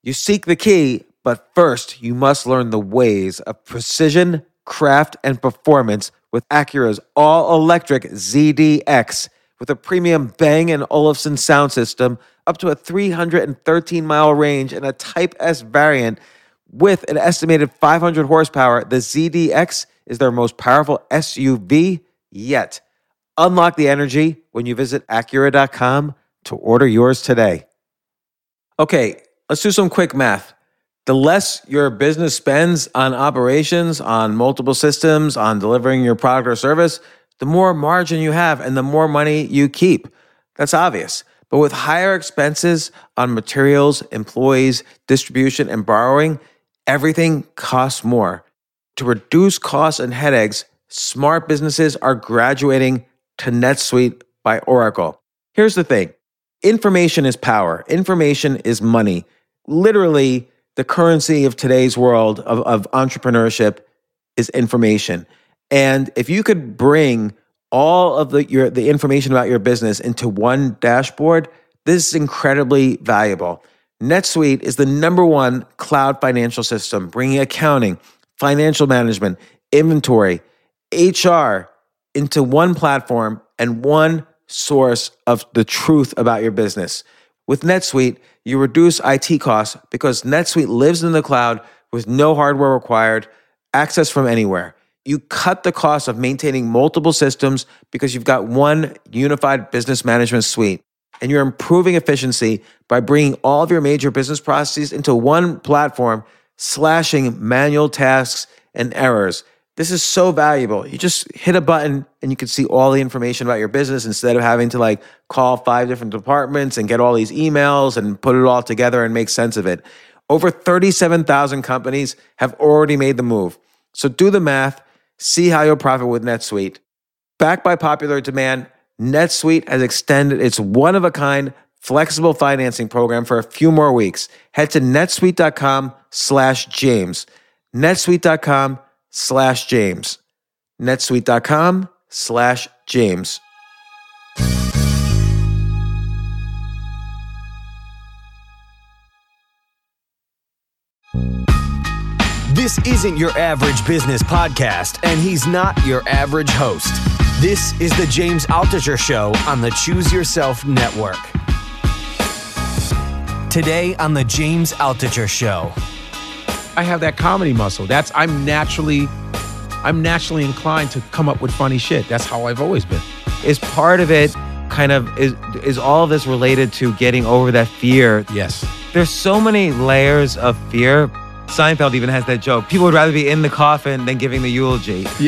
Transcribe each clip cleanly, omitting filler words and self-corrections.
You seek the key, but first you must learn the ways of precision, craft, and performance with Acura's all-electric ZDX. With a premium Bang & Olufsen sound system, up to a 313-mile range, and a Type S variant with an estimated 500 horsepower, the ZDX is their most powerful SUV yet. Unlock the energy when you visit Acura.com to order yours today. Okay, let's do some quick math. The less your business spends on operations, on multiple systems, on delivering your product or service, the more margin you have and the more money you keep. That's obvious. But with higher expenses on materials, employees, distribution, and borrowing, everything costs more. To reduce costs and headaches, smart businesses are graduating to NetSuite by Oracle. Here's the thing. Information is power. Information is money. Literally, the currency of today's world of entrepreneurship is information. And if you could bring all of the information about your business into one dashboard, this is incredibly valuable. NetSuite is the #1 cloud financial system, bringing accounting, financial management, inventory, HR into one platform and one source of the truth about your business. With NetSuite, you reduce IT costs because NetSuite lives in the cloud with no hardware required, access from anywhere. You cut the cost of maintaining multiple systems because you've got one unified business management suite. And you're improving efficiency by bringing all of your major business processes into one platform, slashing manual tasks and errors. This is so valuable. You just hit a button and you can see all the information about your business instead of having to call 5 different departments and get all these emails and put it all together and make sense of it. Over 37,000 companies have already made the move. So do the math, see how you'll profit with NetSuite. Backed by popular demand, NetSuite has extended its one-of-a-kind flexible financing program for a few more weeks. Head to netsuite.com/James. netsuite.com/James. netsuite.com/James. This isn't your average business podcast, and he's not your average host. This is the James Altucher Show on the Choose Yourself Network. Today on the James Altucher Show. I have that comedy muscle. I'm naturally inclined to come up with funny shit. That's how I've always been. Is part of it is all of this related to getting over that fear? Yes. There's so many layers of fear. Seinfeld even has that joke. People would rather be in the coffin than giving the eulogy. Yeah.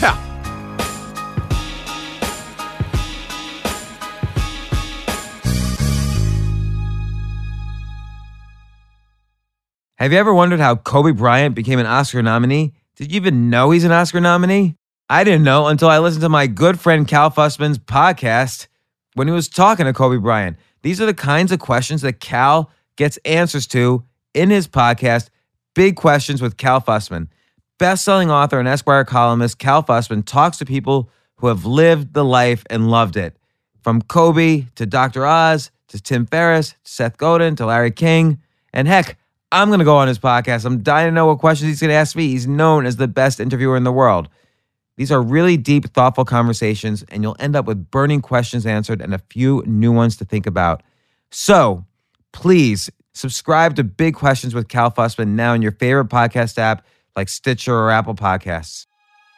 Have you ever wondered how Kobe Bryant became an Oscar nominee? Did you even know he's an Oscar nominee? I didn't know until I listened to my good friend Cal Fussman's podcast when he was talking to Kobe Bryant. These are the kinds of questions that Cal gets answers to in his podcast, Big Questions with Cal Fussman. Best-selling author and Esquire columnist Cal Fussman talks to people who have lived the life and loved it. From Kobe to Dr. Oz to Tim Ferriss to Seth Godin to Larry King. And heck, I'm going to go on his podcast. I'm dying to know what questions he's going to ask me. He's known as the best interviewer in the world. These are really deep, thoughtful conversations, and you'll end up with burning questions answered and a few new ones to think about. So, please subscribe to Big Questions with Cal Fussman now in your favorite podcast app like Stitcher or Apple Podcasts.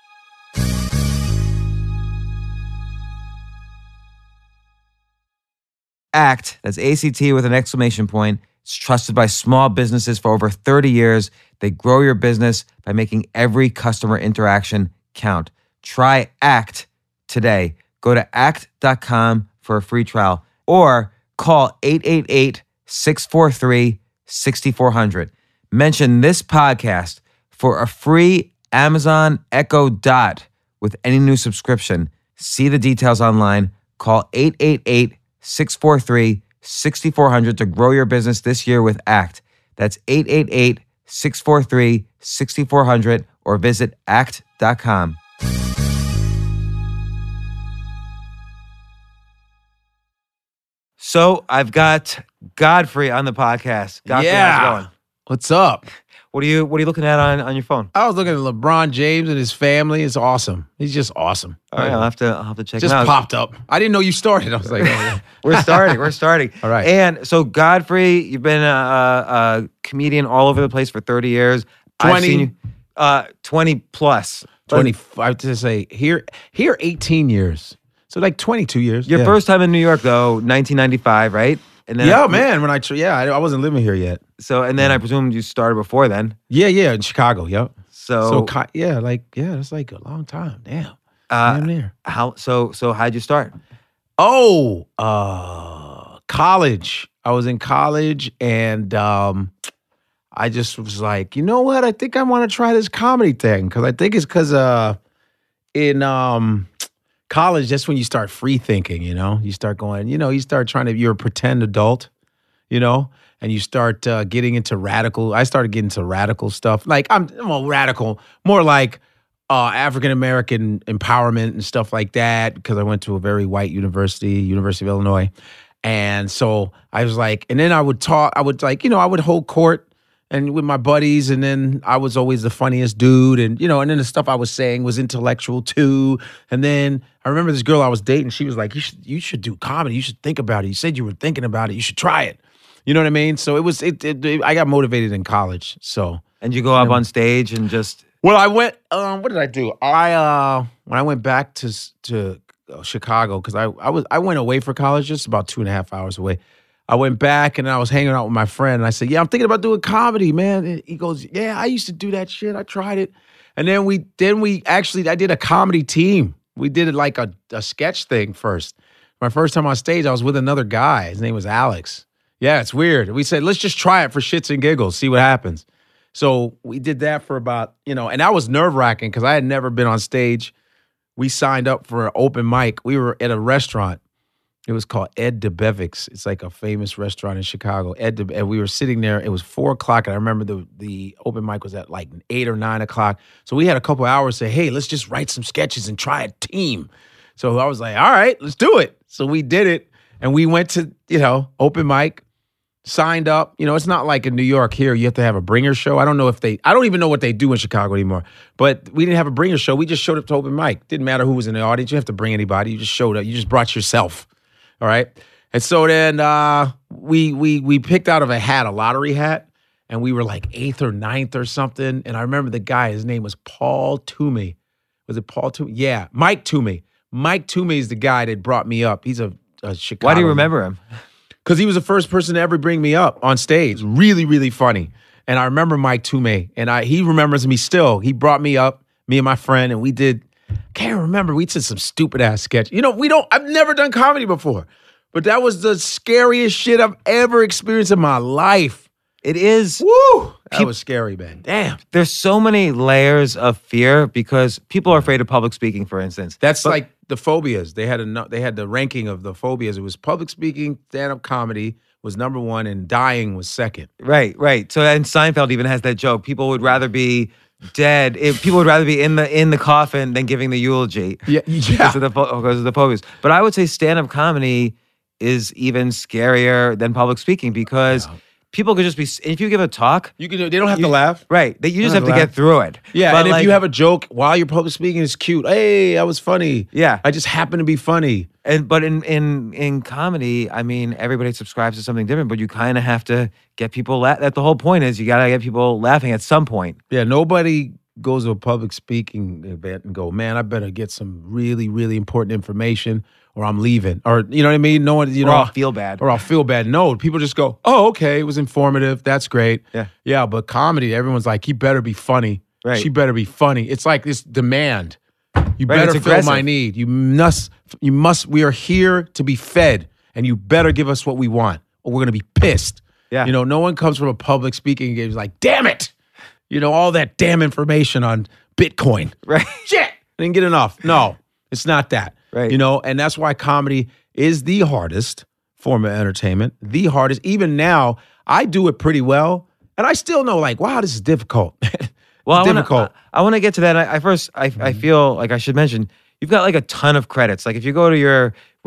ACT, that's ACT with an exclamation point. It's trusted by small businesses for over 30 years. They grow your business by making every customer interaction count. Try ACT today. Go to act.com for a free trial or call 888-643-6400. Mention this podcast for a free Amazon Echo Dot with any new subscription. See the details online. Call 888-643-6400 to grow your business this year with ACT. That's 888-643-6400 or visit act.com. So I've got Godfrey on the podcast. Godfrey, how's it going? What's up? What are you looking at on your phone? I was looking at LeBron James and his family. It's awesome. He's just awesome. All right, I'll have to check just him out. Popped up. I didn't know you started. I was like, oh. We're starting. All right. And so Godfrey, you've been a comedian all over the place for 30 years. 20. I've seen you, 20 plus. 20. I have to say here 18 years. So like 22 years. Your first time in New York though, 1995, right? And then man. I wasn't living here yet. So and then I presumed you started before then. Yeah, in Chicago. Yep. So that's like a long time. Damn. Near. So how'd you start? Oh, college. I was in college and I just was like, you know what? I think I want to try this comedy thing because I think it's because in college, that's when you start free thinking, you know? You start going, you start you're a pretend adult, and you start getting into I started getting into radical stuff. Like, I'm radical, more like African-American empowerment and stuff like that because I went to a very white University of Illinois. And so I was like, and then I would hold court and with my buddies, and then I was always the funniest dude, and and then the stuff I was saying was intellectual too. And then I remember this girl I was dating, she was like, you should do comedy, you should think about it. You said you were thinking about it, you should try it. You know what I mean? So I got motivated in college. So and you go up on stage and just well, I went. What did I do? When I went back to Chicago because I went away for college, just about 2.5 hours away. I went back and I was hanging out with my friend and I said, yeah, I'm thinking about doing comedy, man. And he goes, yeah, I used to do that shit. I tried it. And then I did a comedy team. We did it like a sketch thing first. My first time on stage, I was with another guy. His name was Alex. Yeah, it's weird. We said, let's just try it for shits and giggles, see what happens. So we did that for about, and that was nerve-wracking because I had never been on stage. We signed up for an open mic. We were at a restaurant. It was called Ed DeBevick's. It's like a famous restaurant in Chicago. And we were sitting there. It was 4:00. And I remember the open mic was at like 8 or 9 o'clock. So we had a couple hours to say, hey, let's just write some sketches and try a team. So I was like, all right, let's do it. So we did it. And we went to, open mic, signed up. It's not like in New York here. You have to have a bringer show. I don't even know what they do in Chicago anymore. But we didn't have a bringer show. We just showed up to open mic. Didn't matter who was in the audience. You have to bring anybody. You just showed up. You just brought yourself. All right. And so then we picked out of a hat, a lottery hat, and we were like 8th or 9th or something. And I remember the guy, his name was Paul Toomey. Was it Paul Toomey? Yeah, Mike Toomey. Mike Toomey is the guy that brought me up. He's a Chicago. Why do you remember him? Because he was the first person to ever bring me up on stage. Really, really funny. And I remember Mike Toomey, and he remembers me still. He brought me up, me and my friend, and we did. Can't remember. We did some stupid ass sketch. I've never done comedy before, but that was the scariest shit I've ever experienced in my life. It is. Woo! That was scary, man. Damn. There's so many layers of fear because people are afraid of public speaking, for instance. That's like the phobias. They had the ranking of the phobias. It was public speaking, stand-up comedy was number 1, and dying was second. Right. So, and Seinfeld even has that joke. People would rather be dead. People would rather be in the coffin than giving the eulogy. Yeah. Because of the phobias. But I would say stand-up comedy is even scarier than public speaking because people could just be. If you give a talk, they don't have to laugh. Right. You just have to get through it. Yeah. But and if you have a joke while you're public speaking, it's cute. Hey, I was funny. Yeah. I just happen to be funny. But in comedy, I mean, everybody subscribes to something different, but you kind of have to get people That's the whole point is you got to get people laughing at some point. Yeah, nobody goes to a public speaking event and go, man, I better get some really, really important information or I'm leaving. Or, you know what I mean? No one, or I'll feel bad. Or I'll feel bad. No, people just go, oh, okay, it was informative. That's great. Yeah. Yeah, but comedy, everyone's like, he better be funny. Right. She better be funny. It's like this demand. You Right, better it's fill aggressive. my need. You must, we are here to be fed, and you better give us what we want, or we're going to be pissed. Yeah. No one comes from a public speaking game like, damn it. All that damn information on Bitcoin. Right. Shit. I didn't get enough. No, it's not that. Right. And that's why comedy is the hardest form of entertainment. The hardest. Even now, I do it pretty well, and I still know, like, wow, this is difficult. Well, difficult. I want to get to that. I feel like I should mention, you've got like a ton of credits. Like if you go to your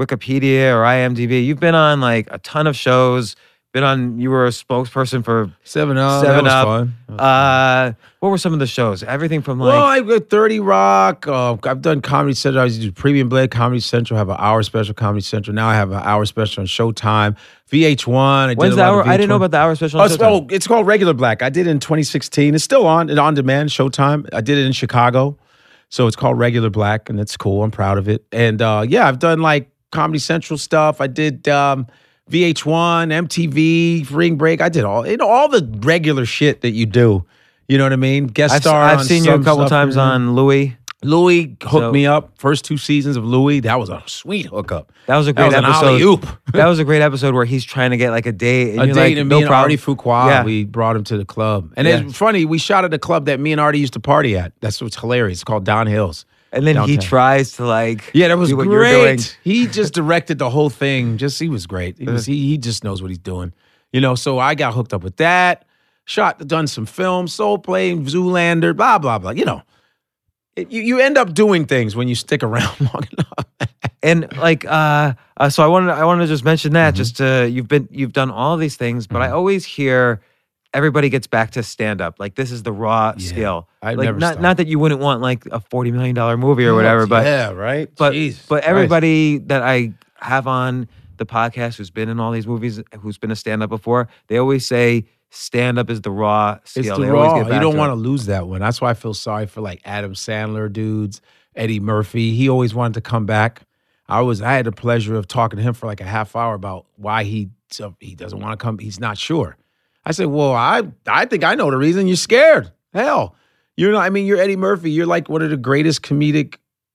Wikipedia or IMDb. You've been on like a ton of shows. You were a spokesperson for 7-Up. 7 That Up. was fun. What were some of the shows? Everything from like Well, I've got 30 Rock. I've done Comedy Central. I used to do Premium Blade, Comedy Central. Have an hour special, Comedy Central. Now I have an hour special on Showtime. VH1. When's the hour? I didn't know about the hour special on Showtime. It's called Regular Black. I did it in 2016. It's still on demand, Showtime. I did it in Chicago. So it's called Regular Black, and it's cool. I'm proud of it. And I've done like Comedy Central stuff. I did VH1, MTV, Ring Break. I did all the regular shit that you do. You know what I mean? Guest star. I've seen you a couple times on Louis. Louis hooked me up. First 2 seasons of Louis. That was a sweet hookup. That was a great episode. An alley-oop. That was a great episode where he's trying to get like a date. And a you're date, like, and no me and problem. Artie Fuqua, Yeah. we brought him to the club. And it's funny, we shot at a club that me and Artie used to party at. That's what's hilarious. It's called Don Hills. And then he downtown. tries to like Yeah, that was do what you're doing. great. He just directed the whole thing. He was great. He just knows what he's doing. You know, so I got hooked up with that. Done some films, Soul Play, Zoolander, blah, blah, blah. You know, you end up doing things when you stick around long enough. And like, so I wanted to just mention that. Mm-hmm. You've done all these things, but I always hear everybody gets back to stand up. Like this is the raw skill. I've like never not that you wouldn't want like a $40 million movie or whatever, but yeah, right. But Jesus but Christ. everybody that I have on the podcast who's been in all these movies, who's been a stand up before, they always say stand up is the raw skill. It's the They raw. always get back You don't to want it. to lose that one. That's why I feel sorry for like Adam Sandler dudes, Eddie Murphy. He always wanted to come back. I had the pleasure of talking to him for like a half hour about why he doesn't want to come. He's not sure. I said, well, I think I know the reason. You're scared. Hell, you're Eddie Murphy. You're like one of the greatest comedic,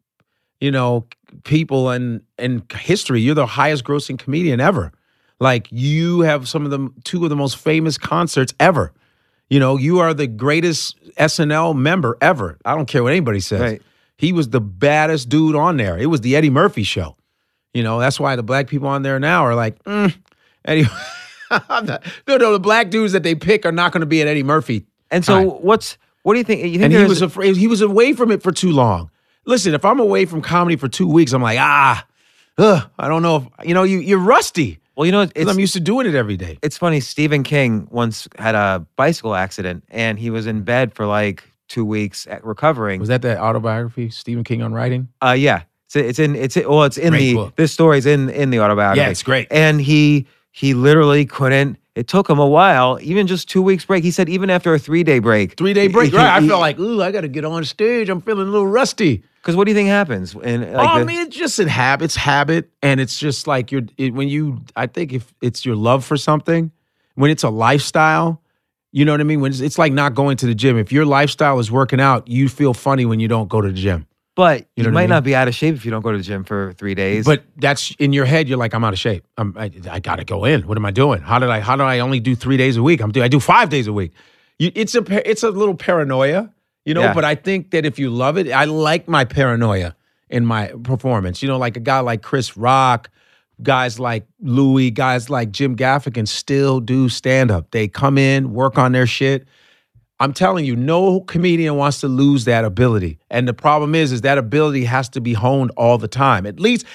people in history. You're the highest grossing comedian ever. Like you have two of the most famous concerts ever. You are the greatest SNL member ever. I don't care what anybody says. Right. He was the baddest dude on there. It was the Eddie Murphy show. That's why the black people on there now are like, Eddie. The black dudes that they pick are not going to be at Eddie Murphy. And so what do you think? You think And there's- he was afraid. He was away from it for too long. Listen, if I'm away from comedy for 2 weeks, I'm like, I don't know if, you're rusty. Well, Because I'm used to doing it every day. it's funny. Stephen King once had a bicycle accident, and he was in bed for like 2 weeks recovering. Was that autobiography, Stephen King on writing? Yeah. It's in Great book. this story's in the autobiography. Yeah, it's great. And he literally couldn't. It took him a while, even just 2 weeks break. He said even after a 3-day break. 3-day break, he- right? I he- feel like, I got to get on stage. I'm feeling a little rusty. Because what do you think happens? And It's just it's habit, and it's just like I think if it's your love for something, when it's a lifestyle, you know what I mean? When it's like not going to the gym. If your lifestyle is working out, you feel funny when you don't go to the gym. But you know what I might mean? not be out of shape if you don't go to the gym for 3 days. But that's in your head. You're like, I'm out of shape. I got to go in. What am I doing? How do I only do 3 days a week? I do 5 days a week. It's a little paranoia, Yeah. But I think that if you love it, I like my paranoia in my performance. Like a guy like Chris Rock, guys like Louis, guys like Jim Gaffigan still do stand up. They come in, work on their shit. I'm telling you, no comedian wants to lose that ability. And the problem is that ability has to be honed all the time. At least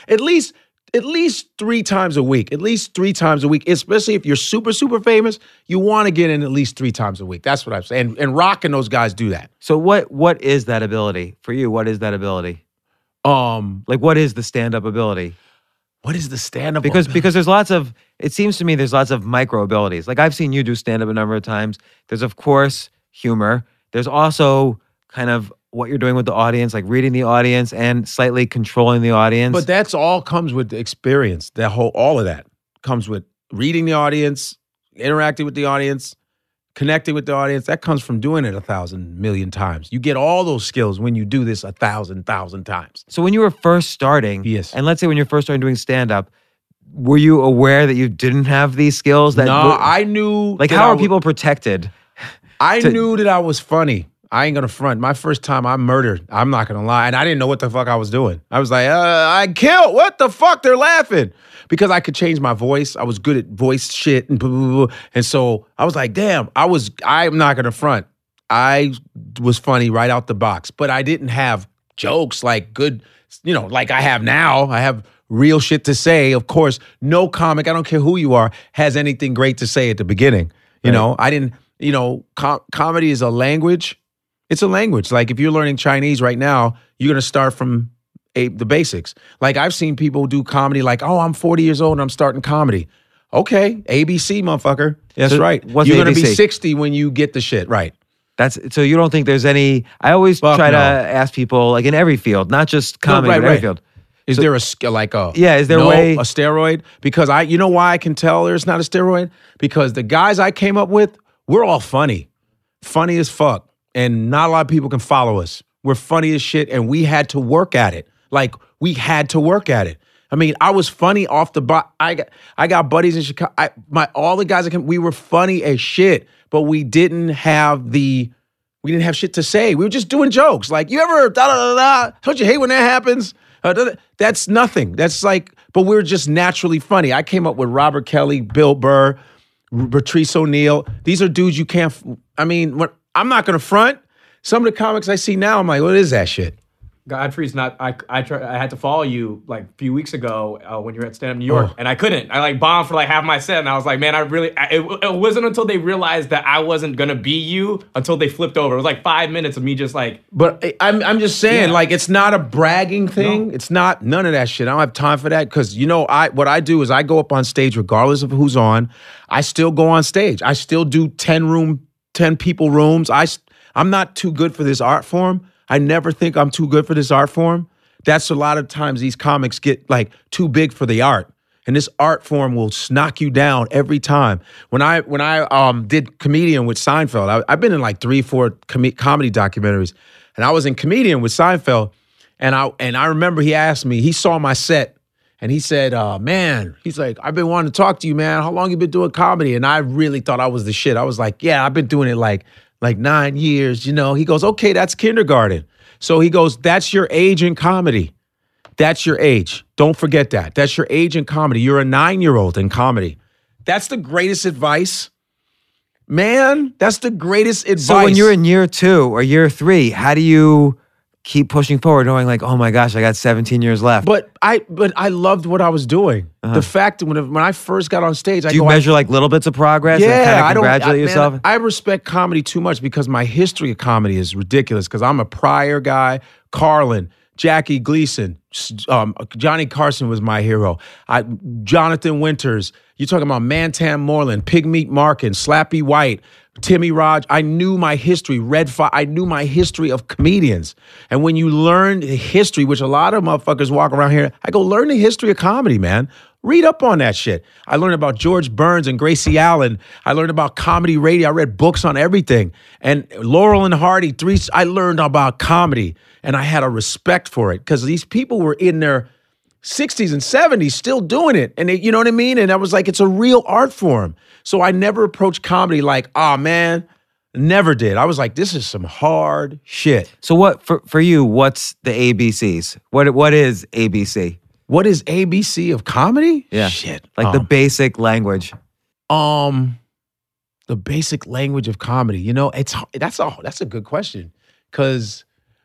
3 times a week. At least 3 times a week. Especially if you're super, super famous, you want to get in at least 3 times a week. That's what I'm saying. And Rock and those guys do that. so what is that ability for you? What is that ability? Like what is the stand-up ability? What is the stand-up? Because there's lots of, it seems to me there's lots of micro abilities. Like I've seen you do stand-up a number of times. There's of course humor. There's also kind of what you're doing with the audience, like reading the audience and slightly controlling the audience. But that's all comes with the experience. All of that comes with reading the audience, interacting with the audience, connecting with the audience. That comes from doing it 1,000 million times. You get all those skills when you do this 1,000 times. So when you were first starting, Yes. and let's say when you're first starting doing stand-up, were you aware that you didn't have these skills? I knew. Like that how I are people protected? I knew that I was funny. I ain't gonna front. My first time I murdered. I'm not gonna lie. And I didn't know what the fuck I was doing. I was like, I killed. What the fuck? They're laughing. Because I could change my voice. I was good at voice shit and blah, blah, blah. And so I was like, damn, I'm not gonna front. I was funny right out the box. But I didn't have jokes like good, like I have now. I have real shit to say. Of course, no comic, I don't care who you are, has anything great to say at the beginning. You know, I didn't, you know, comedy is a language. It's a language. Like if you're learning Chinese right now, you're going to start from the basics. Like I've seen people do comedy like, oh, I'm 40 years old and I'm starting comedy. Okay, ABC, motherfucker. That's right. You're going to be 60 when you get the shit right. So you don't think there's any, I always try to ask people, like in every field, not just comedy, but every field. Is there a steroid? Because you know why I can tell there's not a steroid? Because the guys I came up with, we're all funny. Funny as fuck. And not a lot of people can follow us. We're funny as shit and we had to work at it. Like we had to work at it. I mean, I was funny off the bat. I got buddies in Chicago. All the guys that came, we were funny as shit, but we didn't have shit to say. We were just doing jokes. Like, you ever da-da-da-da? Don't you hate when that happens? That's nothing. That's like, but we're just naturally funny. I came up with Robert Kelly, Bill Burr, Patrice O'Neal. These are dudes you can't, I'm not going to front. Some of the comics I see now, I'm like, what is that shit? Godfrey's not. I had to follow you like a few weeks ago when you were at Stand Up New York, and I couldn't. I like bombed for like half my set, and I was like, man, it wasn't until they realized that I wasn't gonna be you until they flipped over. It was like 5 minutes of me just like. But I'm just saying, like, it's not a bragging thing. No. It's not none of that shit. I don't have time for that because what I do is I go up on stage regardless of who's on. I still go on stage. I still do 10 people rooms. I'm not too good for this art form. I never think I'm too good for this art form. That's a lot of times these comics get like too big for the art. And this art form will knock you down every time. When I did Comedian with Seinfeld, I've been in like 3-4 comedy documentaries. And I was in Comedian with Seinfeld. And I remember he asked me, he saw my set. And he said, man, he's like, I've been wanting to talk to you, man. How long you been doing comedy? And I really thought I was the shit. I was like, yeah, I've been doing it like 9 years, you know. He goes, okay, that's kindergarten. So he goes, that's your age in comedy. That's your age. Don't forget that. That's your age in comedy. You're a 9-year-old in comedy. That's the greatest advice. Man, that's the greatest advice. So when you're in year 2 or year 3, how do you keep pushing forward knowing like, oh my gosh, I got 17 years left? But I loved what I was doing. The fact that when I first got on stage, do you measure like little bits of progress and kind of congratulate yourself? I respect comedy too much because my history of comedy is ridiculous because I'm a Pryor guy, Carlin, Jackie Gleason, Johnny Carson was my hero. Jonathan Winters, you're talking about Mantan Moreland, Pigmeat Markin, Slappy White, Timmy Raj. I knew my history, I knew my history of comedians. And when you learn the history, which a lot of motherfuckers walk around here, I go, learn the history of comedy, man. Read up on that shit. I learned about George Burns and Gracie Allen. I learned about comedy radio. I read books on everything. And Laurel and Hardy, I learned about comedy. And I had a respect for it because these people were in their 60s and 70s still doing it. And you know what I mean? And I was like, it's a real art form. So I never approached comedy like, oh man, never did. I was like, this is some hard shit. So what, for you, what's the ABCs? What is ABC? What is ABC of comedy? Yeah. Shit. Like the basic language. The basic language of comedy. You know, that's a good question. Cause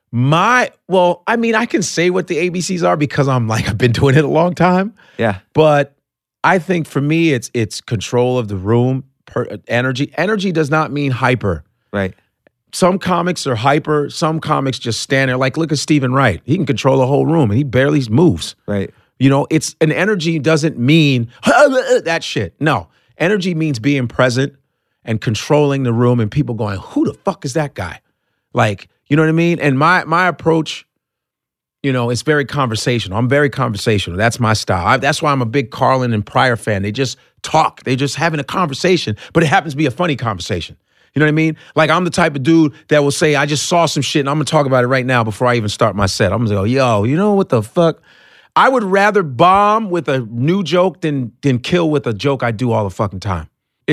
I can say what the ABCs are because I've been doing it a long time. Yeah. But I think for me, it's control of the room, energy. Energy does not mean hyper. Right. Some comics are hyper. Some comics just stand there. Like, look at Stephen Wright. He can control the whole room and he barely moves. Right. You know, it's an energy doesn't mean that shit. No. Energy means being present and controlling the room and people going, who the fuck is that guy? Like, you know what I mean? And my approach, you know, it's very conversational. I'm very conversational. That's my style. That's why I'm a big Carlin and Pryor fan. They just talk. They just having a conversation, but it happens to be a funny conversation. You know what I mean? Like, I'm the type of dude that will say, I just saw some shit and I'm going to talk about it right now before I even start my set. I'm going to go, yo, you know what the fuck? I would rather bomb with a new joke than kill with a joke I do all the fucking time. The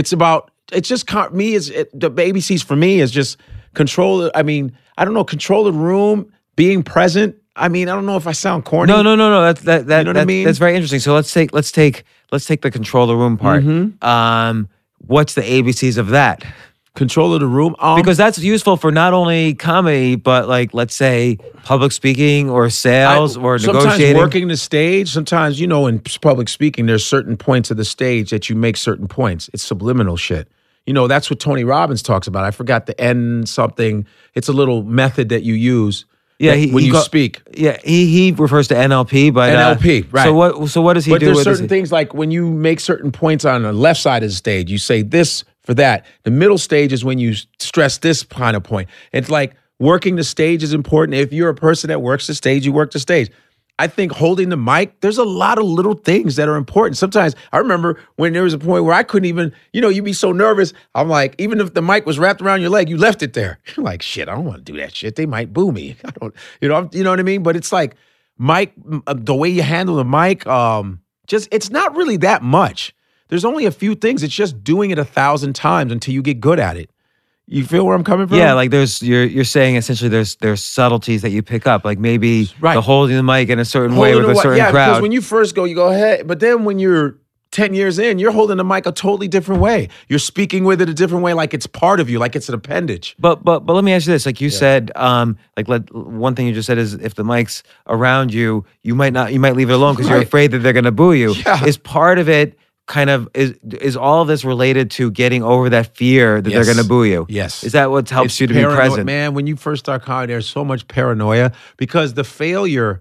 ABCs for me is just control. I mean, I don't know, control the room, being present. I mean, I don't know if I sound corny. No. That you know what I mean? That's very interesting. So let's take the control the room part. Mm-hmm. What's the ABCs of that? Control of the room. Because that's useful for not only comedy, but like, let's say, public speaking or sales or sometimes negotiating. Working the stage. Sometimes, in public speaking, there's certain points of the stage that you make certain points. It's subliminal shit. That's what Tony Robbins talks about. I forgot the N something. It's a little method that you use when you speak. Yeah, he refers to NLP, but NLP, right. So what does he do? But there's certain things like when you make certain points on the left side of the stage, you say this for that. The middle stage is when you stress this kind of point. It's like working the stage is important. If you're a person that works the stage, you work the stage. I think holding the mic, there's a lot of little things that are important. Sometimes I remember when there was a point where I couldn't even, you'd be so nervous. I'm like, even if the mic was wrapped around your leg, you left it there. You're like, shit, I don't want to do that shit. They might boo me. I don't, you know what I mean? But it's like mic, the way you handle the mic, it's not really that much. There's only a few things. It's just doing it 1,000 times until you get good at it. You feel where I'm coming from? Yeah, like you're saying essentially there's subtleties that you pick up, like maybe the holding the mic in a certain way with a certain crowd. Because when you first go, you go, hey, but then when you're 10 years in, you're holding the mic a totally different way. You're speaking with it a different way, like it's part of you, like it's an appendage. But let me ask you this: like you said, one thing you just said is if the mic's around you, you might leave it alone because you're afraid that they're going to boo you. Yeah. Is part of it kind of is all of this related to getting over that fear that they're going to boo you? Yes. Is that what helps you to be present? Man, when you first start comedy, there's so much paranoia because the failure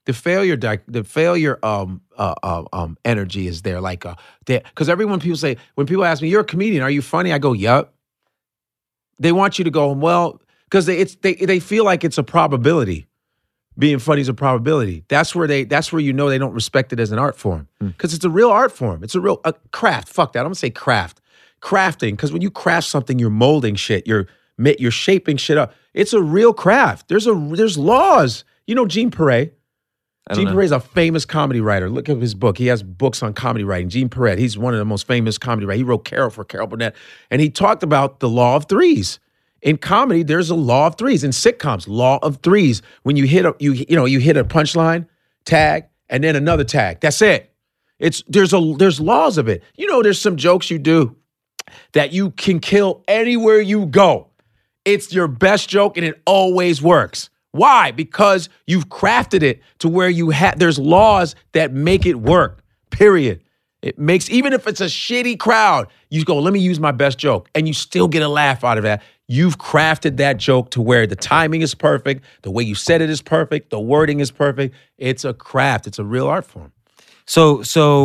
energy is there. Like, because when people ask me, "You're a comedian, are you funny?" I go, "Yup." They want you to go, well, because they feel like it's a probability. Being funny is a probability. That's where they don't respect it as an art form. Because it's a real art form. It's a real craft. Fuck that. I'm gonna say craft. Crafting, because when you craft something, you're molding shit. You're shaping shit up. It's a real craft. There's laws. Gene Perret. Gene Perret is a famous comedy writer. Look at his book. He has books on comedy writing. Gene Perret. He's one of the most famous comedy writers. He wrote Carol for Carol Burnett, and he talked about the law of threes. In comedy, there's a law of threes. In sitcoms, law of threes. When you hit a punchline, tag, and then another tag. That's it. There's laws of it. There's some jokes you do that you can kill anywhere you go. It's your best joke and it always works. Why? Because you've crafted it to where there's laws that make it work. Period. It makes, even if it's a shitty crowd, you go, let me use my best joke. And you still get a laugh out of that. You've crafted that joke to where the timing is perfect, the way you said it is perfect, the wording is perfect. It's a craft. It's a real art form. So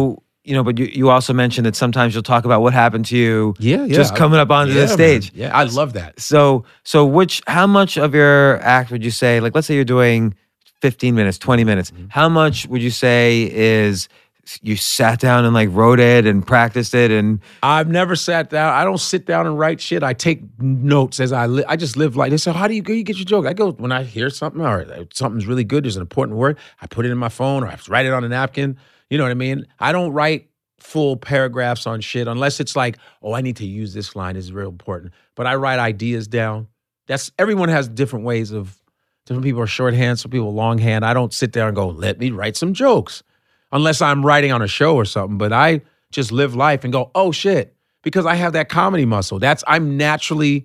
but you also mentioned that sometimes you'll talk about what happened to you just coming up onto the stage. Man. Yeah, I love that. So how much of your act would you say, like let's say you're doing 15 minutes, 20 minutes, how much would you say is you sat down and like wrote it and practiced it? And I've never sat down. I don't sit down and write shit. I take notes as I just live like this. So how do you get your joke? I go, when I hear something or something's really good, there's an important word, I put it in my phone or I write it on a napkin. You know what I mean? I don't write full paragraphs on shit unless it's like, oh, I need to use this line. It's real important. But I write ideas down. Everyone has different ways of, different people are shorthand, some people longhand. I don't sit there and go, let me write some jokes. Unless I'm writing on a show or something, but I just live life and go, oh shit, because I have that comedy muscle. I'm naturally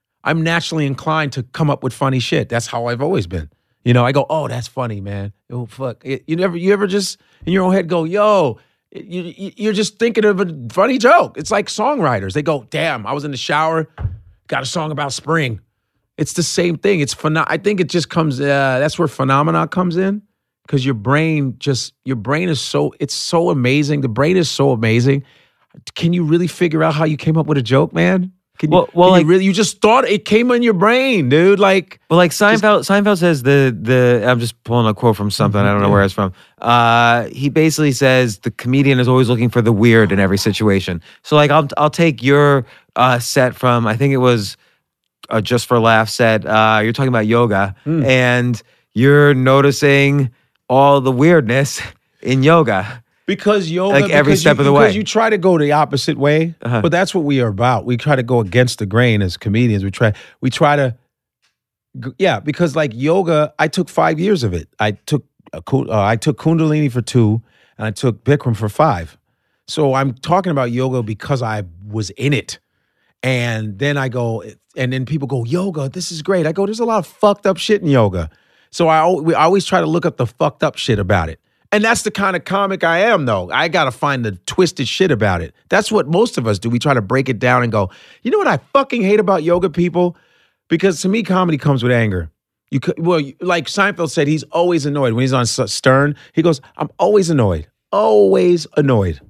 inclined to come up with funny shit. That's how I've always been. I go, oh, that's funny, man. Oh fuck, you ever just in your own head go, yo, you're just thinking of a funny joke. It's like songwriters. They go, damn, I was in the shower, got a song about spring. It's the same thing. I think it just comes. That's where phenomena comes in. Because your brain is so amazing. The brain is so amazing. Can you really figure out how you came up with a joke, man? You just thought it came in your brain, dude. Seinfeld says I'm just pulling a quote from something. I don't know where it's from. He basically says the comedian is always looking for the weird in every situation. So like, I'll take your set from, I think it was Just for Laughs set. You're talking about yoga and you're noticing all the weirdness in yoga. Because yoga, like every step of the way. Because you try to go the opposite way, but that's what we are about. We try to go against the grain as comedians. We try to, because like yoga, I took 5 years of it. I took Kundalini for 2, and I took Bikram for 5. So I'm talking about yoga because I was in it. And then I go, and then people go, yoga, this is great. I go, there's a lot of fucked up shit in yoga. So we always try to look up the fucked up shit about it. And that's the kind of comic I am, though. I got to find the twisted shit about it. That's what most of us do. We try to break it down and go, you know what I fucking hate about yoga people? Because to me, comedy comes with anger. Like Seinfeld said, he's always annoyed. When he's on Stern, he goes, I'm always annoyed. Always annoyed.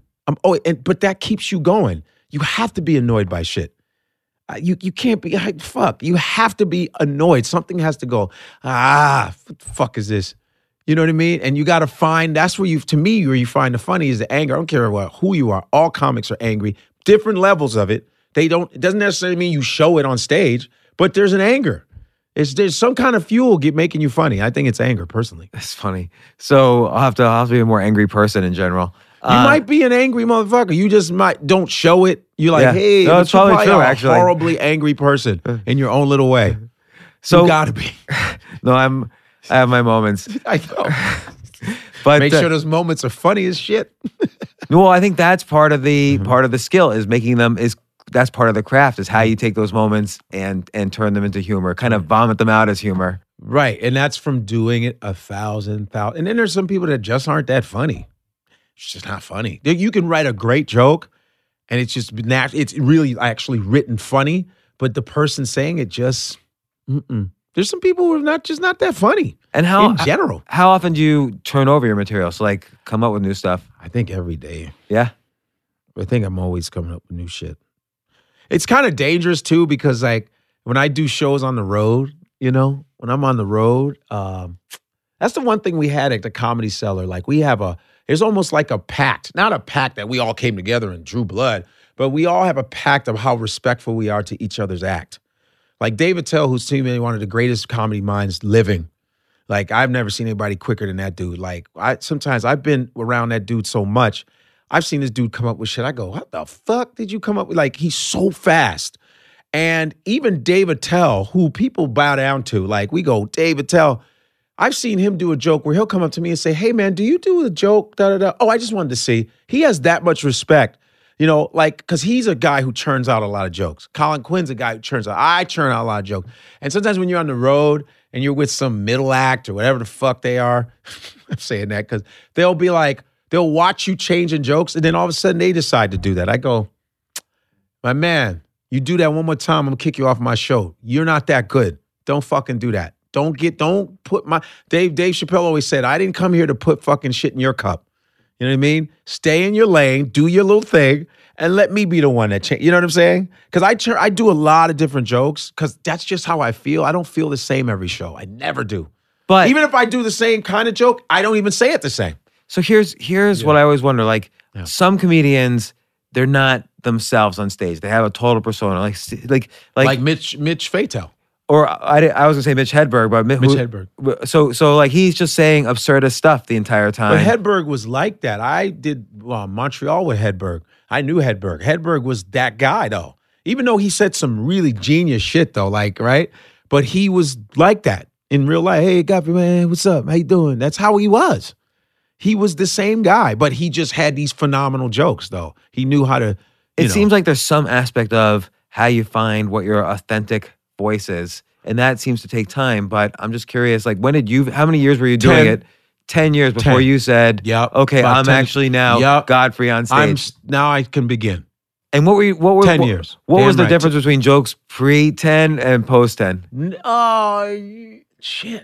But that keeps you going. You have to be annoyed by shit. You can't be, fuck. You have to be annoyed. Something has to go, what the fuck is this? You know what I mean? And you got to find, that's where where you find the funny is the anger. I don't care who you are. All comics are angry. Different levels of it. It doesn't necessarily mean you show it on stage, but there's an anger. There's some kind of fuel making you funny. I think it's anger, personally. That's funny. So I'll have to be a more angry person in general. You might be an angry motherfucker. You just don't show it. You're like, hey, no, it's probably true, actually. Horribly angry person in your own little way. So you gotta be. No, I have my moments. I know. But make sure those moments are funny as shit. Well, I think that's part of the skill is making them that's part of the craft is how you take those moments and turn them into humor, kind of vomit them out as humor. Right. And that's from doing it 1,000. And then there's some people that just aren't that funny. It's just not funny. You can write a great joke and it's just it's really actually written funny, but the person saying it just, There's some people who are just not that funny. And in general. How often do you turn over your material? So like come up with new stuff? I think every day. Yeah? I think I'm always coming up with new shit. It's kind of dangerous too because like when I do shows on the road, when I'm on the road, that's the one thing we had at the Comedy Cellar. Like there's almost like a pact, not a pact that we all came together and drew blood, but we all have a pact of how respectful we are to each other's act. Like Dave Attell, who's to me one of the greatest comedy minds living. Like I've never seen anybody quicker than that dude. Like sometimes I've been around that dude so much, I've seen this dude come up with shit. I go, what the fuck did you come up with? Like he's so fast. And even Dave Attell, who people bow down to, like we go, Dave Attell, I've seen him do a joke where he'll come up to me and say, hey man, do you do a joke? Oh, I just wanted to see. He has that much respect. Because he's a guy who churns out a lot of jokes. Colin Quinn's a guy who I churn out a lot of jokes. And sometimes when you're on the road and you're with some middle act or whatever the fuck they are, I'm saying that because they'll be like, they'll watch you changing jokes and then all of a sudden they decide to do that. I go, my man, you do that one more time, I'm gonna kick you off my show. You're not that good. Don't fucking do that. Don't put Dave Chappelle always said, I didn't come here to put fucking shit in your cup. You know what I mean? Stay in your lane, do your little thing, and let me be the one that change. You know what I'm saying? Because I do a lot of different jokes because that's just how I feel. I don't feel the same every show. I never do. But even if I do the same kind of joke, I don't even say it the same. So here's what I always wonder. Like some comedians, they're not themselves on stage. They have a total persona. Like Mitch Fatel. Or I was gonna say Mitch Hedberg, but Mitch Hedberg. So like he's just saying absurdist stuff the entire time. But Hedberg was like that. I did Montreal with Hedberg. I knew Hedberg. Hedberg was that guy though. Even though he said some really genius shit though, like right. But he was like that in real life. Hey, Godfrey, man, what's up? How you doing? That's how he was. He was the same guy, but he just had these phenomenal jokes though. He knew how to. It seems like there's some aspect of how you find what your authentic voices, and that seems to take time. But I'm just curious, like how many years were you doing it? 10 years before you said, okay, I'm actually now Godfrey on stage. Now I can begin. And what were 10 years. What was the difference between jokes pre-10 and post-10? Shit.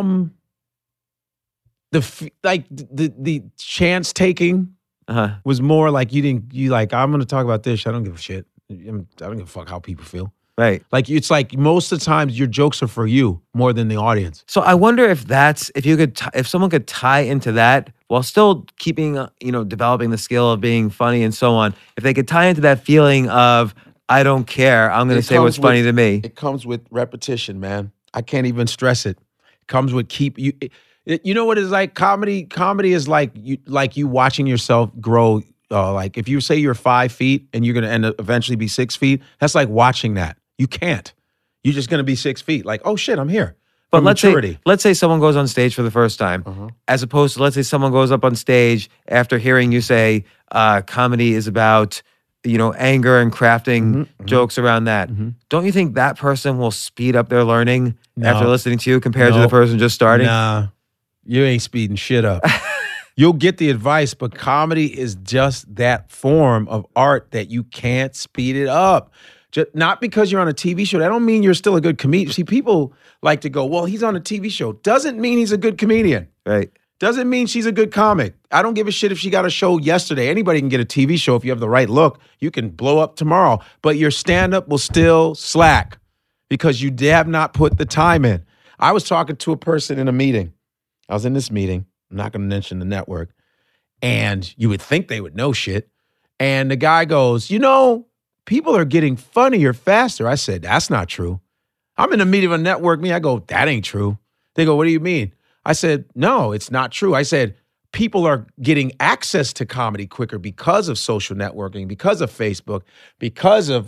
The chance taking was more like I'm gonna talk about this. I don't give a shit. I don't give a fuck how people feel. Right. Like it's like most of the times your jokes are for you more than the audience. So I wonder if someone could tie into that while still keeping, developing the skill of being funny and so on. If they could tie into that feeling of, I don't care, I'm going to say what's funny to me. It comes with repetition, man. I can't even stress it. It comes with you know what it's like? Comedy is like you watching yourself grow. Like if you say you're 5 feet and you're going to eventually be 6 feet, that's like watching that. You can't. You're just going to be 6 feet. Like, oh shit, I'm here. But let's say someone goes on stage for the first time, as opposed to let's say someone goes up on stage after hearing you say comedy is about anger and crafting jokes around that. Don't you think that person will speed up their learning after listening to you compared to the person just starting? Nah, you ain't speeding shit up. You'll get the advice, but comedy is just that form of art that you can't speed it up. Just, not because you're on a TV show. That don't mean you're still a good comedian. See, people like to go, well, he's on a TV show. Doesn't mean he's a good comedian. Right. Doesn't mean she's a good comic. I don't give a shit if she got a show yesterday. Anybody can get a TV show if you have the right look. You can blow up tomorrow. But your stand-up will still slack because you have not put the time in. I was talking to a person in a meeting. I was in this meeting. I'm not going to mention the network. And you would think they would know shit. And the guy goes, people are getting funnier faster. I said, that's not true. I'm in a meeting of a network. I go, that ain't true. They go, what do you mean? I said, no, it's not true. I said, people are getting access to comedy quicker because of social networking, because of Facebook, because of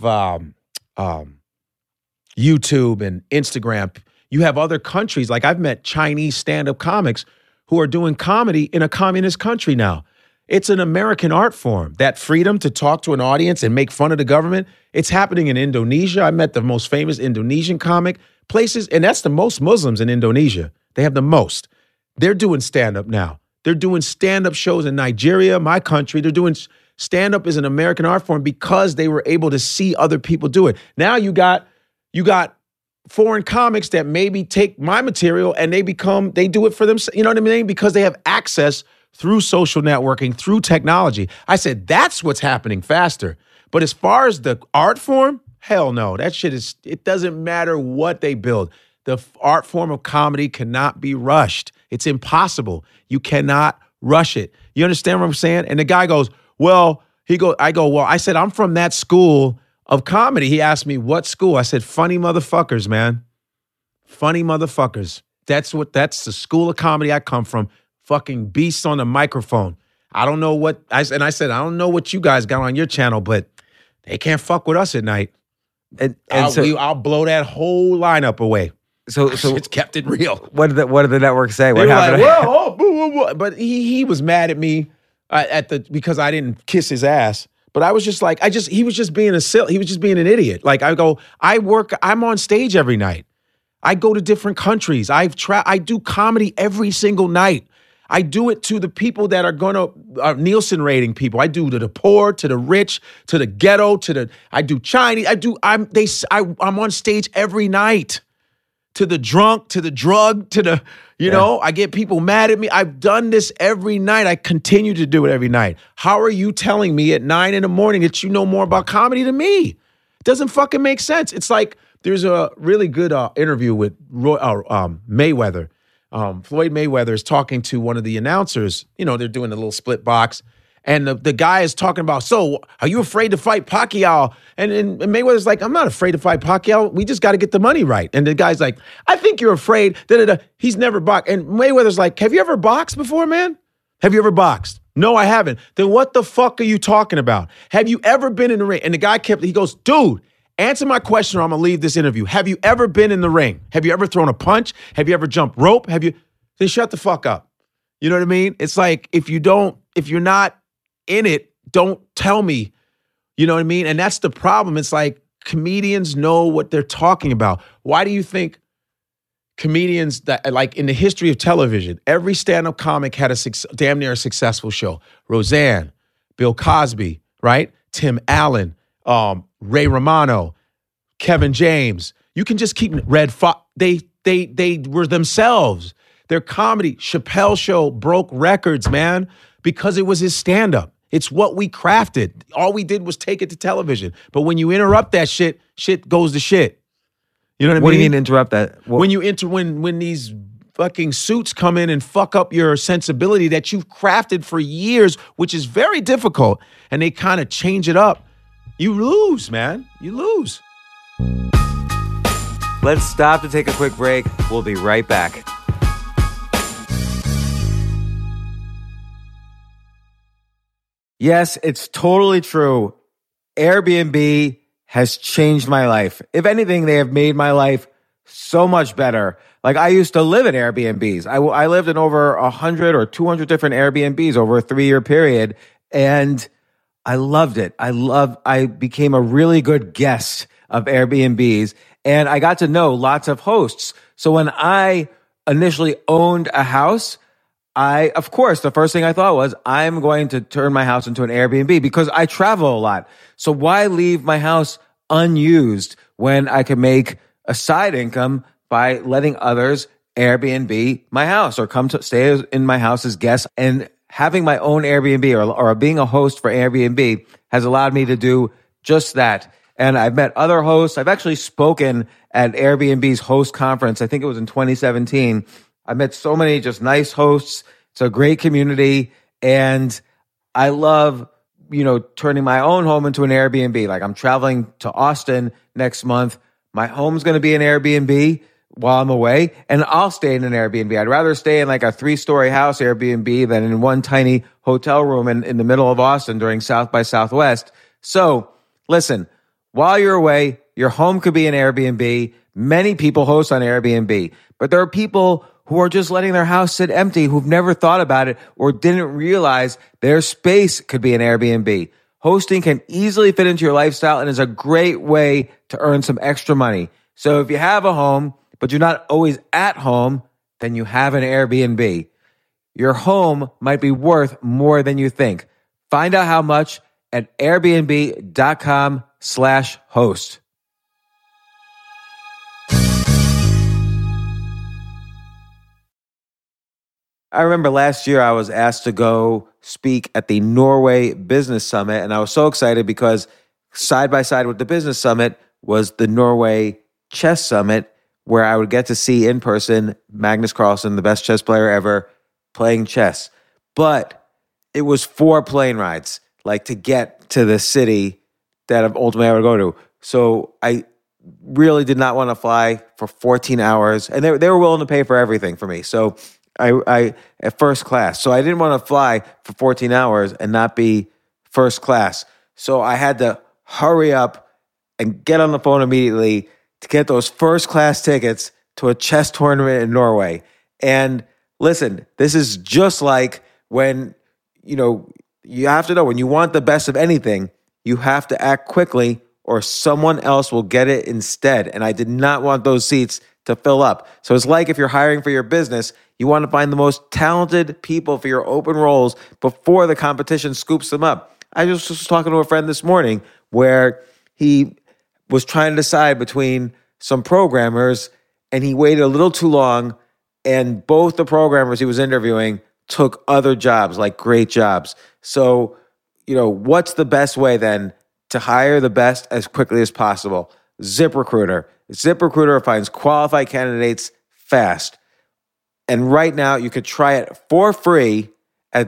YouTube and Instagram. You have other countries, like I've met Chinese stand-up comics who are doing comedy in a communist country now. It's an American art form. That freedom to talk to an audience and make fun of the government, it's happening in Indonesia. I met the most famous Indonesian comic places, and that's the most Muslims in Indonesia. They have the most. They're doing stand-up now. They're doing stand-up shows in Nigeria, my country. They're doing stand-up as an American art form because they were able to see other people do it. Now you got foreign comics that maybe take my material and they do it for themselves, you know what I mean? Because they have access through social networking, through technology. I said, that's what's happening faster. But as far as the art form, hell no. That shit it doesn't matter what they build. The art form of comedy cannot be rushed. It's impossible. You cannot rush it. You understand what I'm saying? And the guy goes, I said, I'm from that school of comedy. He asked me, what school? I said, funny motherfuckers, man. Funny motherfuckers. That's the school of comedy I come from. Fucking beasts on the microphone. I don't know what, I said, I don't know what you guys got on your channel, but they can't fuck with us at night. And I'll blow that whole lineup away. So it's kept it real. What did the network say? What happened? Like, whoa. But he was mad at me because I didn't kiss his ass. But I was just like, he was just being he was just being an idiot. Like I'm on stage every night. I go to different countries. I do comedy every single night. I do it to the people that are Nielsen rating people. I do to the poor, to the rich, to the ghetto, I do Chinese. I'm on stage every night. To the drunk, to the drug, to the, I get people mad at me. I've done this every night. I continue to do it every night. How are you telling me at 9 a.m. that you know more about comedy than me? It doesn't fucking make sense. It's like there's a really good interview with Mayweather. Floyd Mayweather is talking to one of the announcers. They're doing a little split box. And the guy is talking about, so are you afraid to fight Pacquiao? And Mayweather's like, I'm not afraid to fight Pacquiao. We just got to get the money right. And the guy's like, I think you're afraid. He's never boxed. And Mayweather's like, have you ever boxed before, man? Have you ever boxed? No, I haven't. Then what the fuck are you talking about? Have you ever been in the ring? And the guy he goes, dude, answer my question or I'm going to leave this interview. Have you ever been in the ring? Have you ever thrown a punch? Have you ever jumped rope? Then shut the fuck up. You know what I mean? It's like, if you're not in it, don't tell me. You know what I mean? And that's the problem. It's like comedians know what they're talking about. Why do you think comedians that, like in the history of television, every stand-up comic had damn near a successful show? Roseanne, Bill Cosby, right? Tim Allen, Ray Romano, Kevin James. You can just keep Red Fox. They were themselves. Their comedy, Chappelle Show broke records, man, because it was his stand-up. It's what we crafted. All we did was take it to television. But when you interrupt that shit goes to shit. You know what I mean? What do you mean interrupt that? When these fucking suits come in and fuck up your sensibility that you've crafted for years, which is very difficult, and they kind of change it up, you lose, man. You lose. Let's stop to take a quick break. We'll be right back. Yes, it's totally true. Airbnb has changed my life. If anything, they have made my life so much better. Like, I used to live in Airbnbs. I lived in over 100 or 200 different Airbnbs over a 3-year period. And I loved it. I became a really good guest of Airbnbs, and I got to know lots of hosts. So when I initially owned a house, of course, the first thing I thought was, I'm going to turn my house into an Airbnb because I travel a lot. So why leave my house unused when I can make a side income by letting others Airbnb my house or come to stay in my house as guests? And having my own Airbnb or being a host for Airbnb has allowed me to do just that. And I've met other hosts. I've actually spoken at Airbnb's host conference. I think it was in 2017. I met so many just nice hosts. It's a great community. And I love, turning my own home into an Airbnb. Like, I'm traveling to Austin next month. My home's going to be an Airbnb while I'm away, and I'll stay in an Airbnb. I'd rather stay in like a 3-story house Airbnb than in one tiny hotel room in the middle of Austin during South by Southwest. So listen, while you're away, your home could be an Airbnb. Many people host on Airbnb, but there are people who are just letting their house sit empty, who've never thought about it or didn't realize their space could be an Airbnb. Hosting can easily fit into your lifestyle and is a great way to earn some extra money. So if you have a home, but you're not always at home, then you have an Airbnb. Your home might be worth more than you think. Find out how much at airbnb.com/host. I remember last year I was asked to go speak at the Norway Business Summit, and I was so excited because side by side with the Business Summit was the Norway Chess Summit, where I would get to see in person Magnus Carlsen, the best chess player ever, playing chess. But it was 4 plane rides, like to get to the city that ultimately I would go to. So I really did not want to fly for 14 hours, and they were willing to pay for everything for me. So I at first class. So I didn't want to fly for 14 hours and not be first class. So I had to hurry up and get on the phone immediately to get those first class tickets to a chess tournament in Norway. And listen, this is just like when, you have to know when you want the best of anything, you have to act quickly or someone else will get it instead. And I did not want those seats to fill up. So it's like if you're hiring for your business, you want to find the most talented people for your open roles before the competition scoops them up. I just was talking to a friend this morning where he was trying to decide between some programmers and he waited a little too long, and both the programmers he was interviewing took other jobs, like great jobs. So, what's the best way then to hire the best as quickly as possible? ZipRecruiter. ZipRecruiter finds qualified candidates fast. And right now you could try it for free at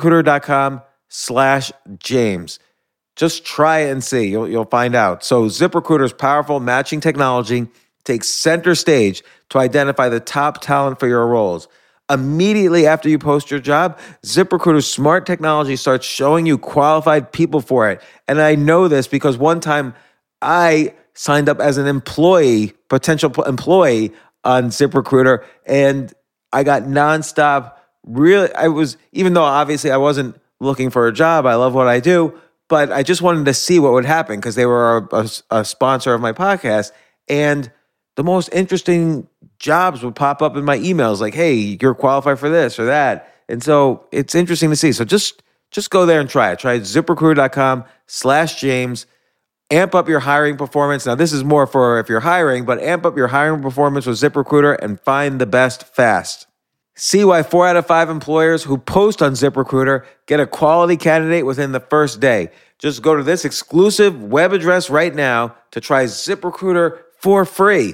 ZipRecruiter.com/James. Just try it and see. You'll find out. So ZipRecruiter's powerful matching technology takes center stage to identify the top talent for your roles. Immediately after you post your job, ZipRecruiter's smart technology starts showing you qualified people for it. And I know this because one time I signed up as an potential employee on ZipRecruiter, and I got nonstop. Even though obviously I wasn't looking for a job, I love what I do, but I just wanted to see what would happen because they were a sponsor of my podcast. And the most interesting jobs would pop up in my emails like, hey, you're qualified for this or that. And so it's interesting to see. So just go there and try it. Try ZipRecruiter.com/James. Amp up your hiring performance. Now, this is more for if you're hiring, but amp up your hiring performance with ZipRecruiter and find the best fast. See why 4 out of 5 employers who post on ZipRecruiter get a quality candidate within the first day. Just go to this exclusive web address right now to try ZipRecruiter for free.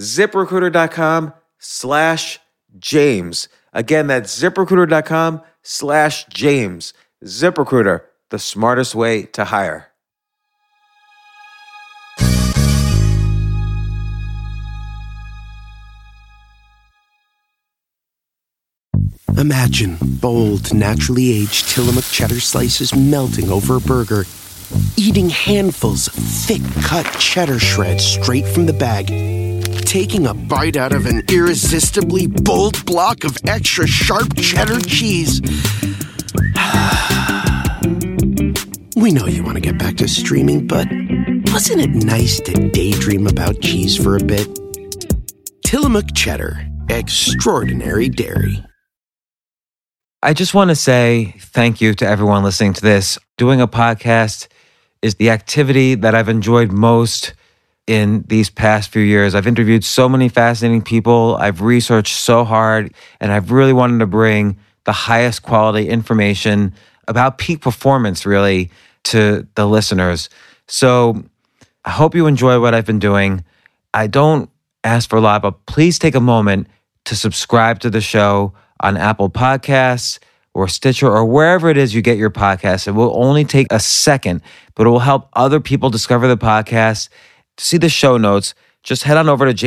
ZipRecruiter.com/James. Again, that's ZipRecruiter.com/James. ZipRecruiter, the smartest way to hire. Imagine bold, naturally aged Tillamook cheddar slices melting over a burger, eating handfuls of thick-cut cheddar shreds straight from the bag, taking a bite out of an irresistibly bold block of extra sharp cheddar cheese. We know you want to get back to streaming, but wasn't it nice to daydream about cheese for a bit? Tillamook Cheddar, extraordinary dairy. I just want to say thank you to everyone listening to this. Doing a podcast is the activity that I've enjoyed most in these past few years. I've interviewed so many fascinating people. I've researched so hard, and I've really wanted to bring the highest quality information about peak performance, really, to the listeners. So I hope you enjoy what I've been doing. I don't ask for a lot, but please take a moment to subscribe to the show on Apple Podcasts or Stitcher or wherever it is you get your podcasts. It will only take a second, but it will help other people discover the podcast. To see the show notes, just head on over to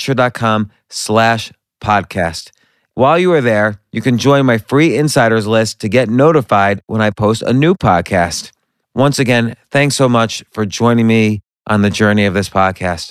jamesaltucher.com/podcast. While you are there, you can join my free insiders list to get notified when I post a new podcast. Once again, thanks so much for joining me on the journey of this podcast.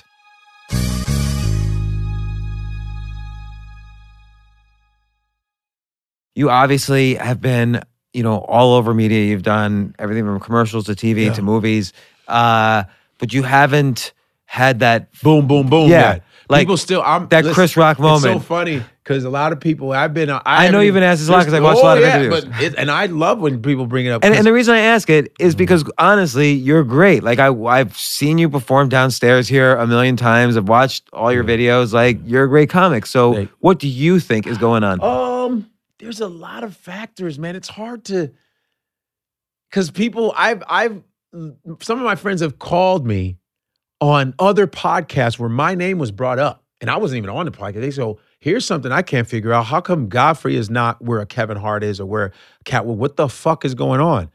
You obviously have been, all over media. You've done everything from commercials to TV to movies, but you haven't had that boom, boom, boom. Yeah, yet. like people still. Chris Rock moment. It's so funny because a lot of people. I know you've been asked this a lot because I watched a lot of interviews. And I love when people bring it up. And the reason I ask it is because honestly, you're great. Like I've seen you perform downstairs here a million times. I've watched all your videos. Like you're a great comic. So what do you think is going on? There's a lot of factors, man. It's hard to, because people, some of my friends have called me on other podcasts where my name was brought up and I wasn't even on the podcast. They say, here's something I can't figure out. How come Godfrey is not where a Kevin Hart is or where what the fuck is going on?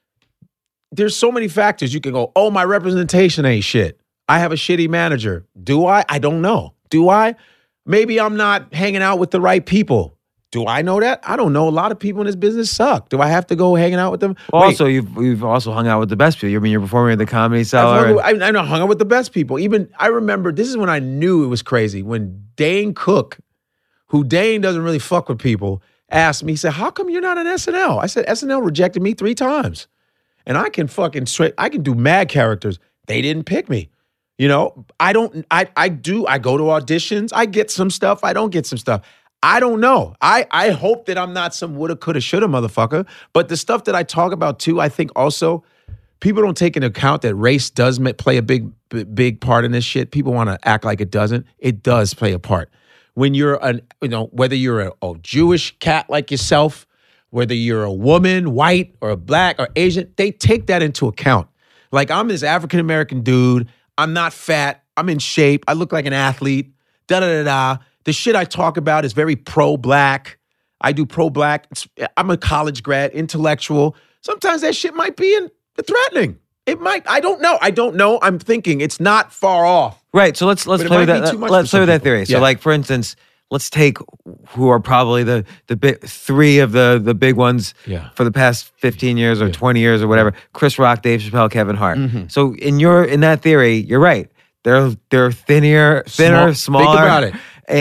There's so many factors. You can go, my representation ain't shit. I have a shitty manager. Do I? I don't know. Do I? Maybe I'm not hanging out with the right people. Do I know that? I don't know. A lot of people in this business suck. Do I have to go hanging out with them? Also, you've also hung out with the best people. I mean, you're performing at the Comedy Cellar. I hung out with the best people. Even, I remember, this is when I knew it was crazy. When Dane Cook, who Dane doesn't really fuck with people, asked me, he said, how come you're not on SNL? I said, SNL rejected me 3 times. And I can I can do mad characters. They didn't pick me. I go to auditions. I get some stuff. I don't get some stuff. I don't know. I hope that I'm not some woulda, coulda, shoulda motherfucker. But the stuff that I talk about too, I think also people don't take into account that race does play a big part in this shit. People want to act like it doesn't. It does play a part. When you're whether you're a Jewish cat like yourself, whether you're a woman, white or black or Asian, they take that into account. Like I'm this African American dude. I'm not fat. I'm in shape. I look like an athlete. Da-da-da-da. The shit I talk about is very pro-black. I do pro-black. I'm a college grad, intellectual. Sometimes that shit might be threatening. It might. I don't know. I'm thinking it's not far off. Right. So let's play with that. Let's play with that theory. Yeah. So, like for instance, let's take who are probably the big 3 of the big ones for the past 15 years or 20 years or whatever. Chris Rock, Dave Chappelle, Kevin Hart. Mm-hmm. So in that theory, you're right. They're thinner, smaller. Think about it.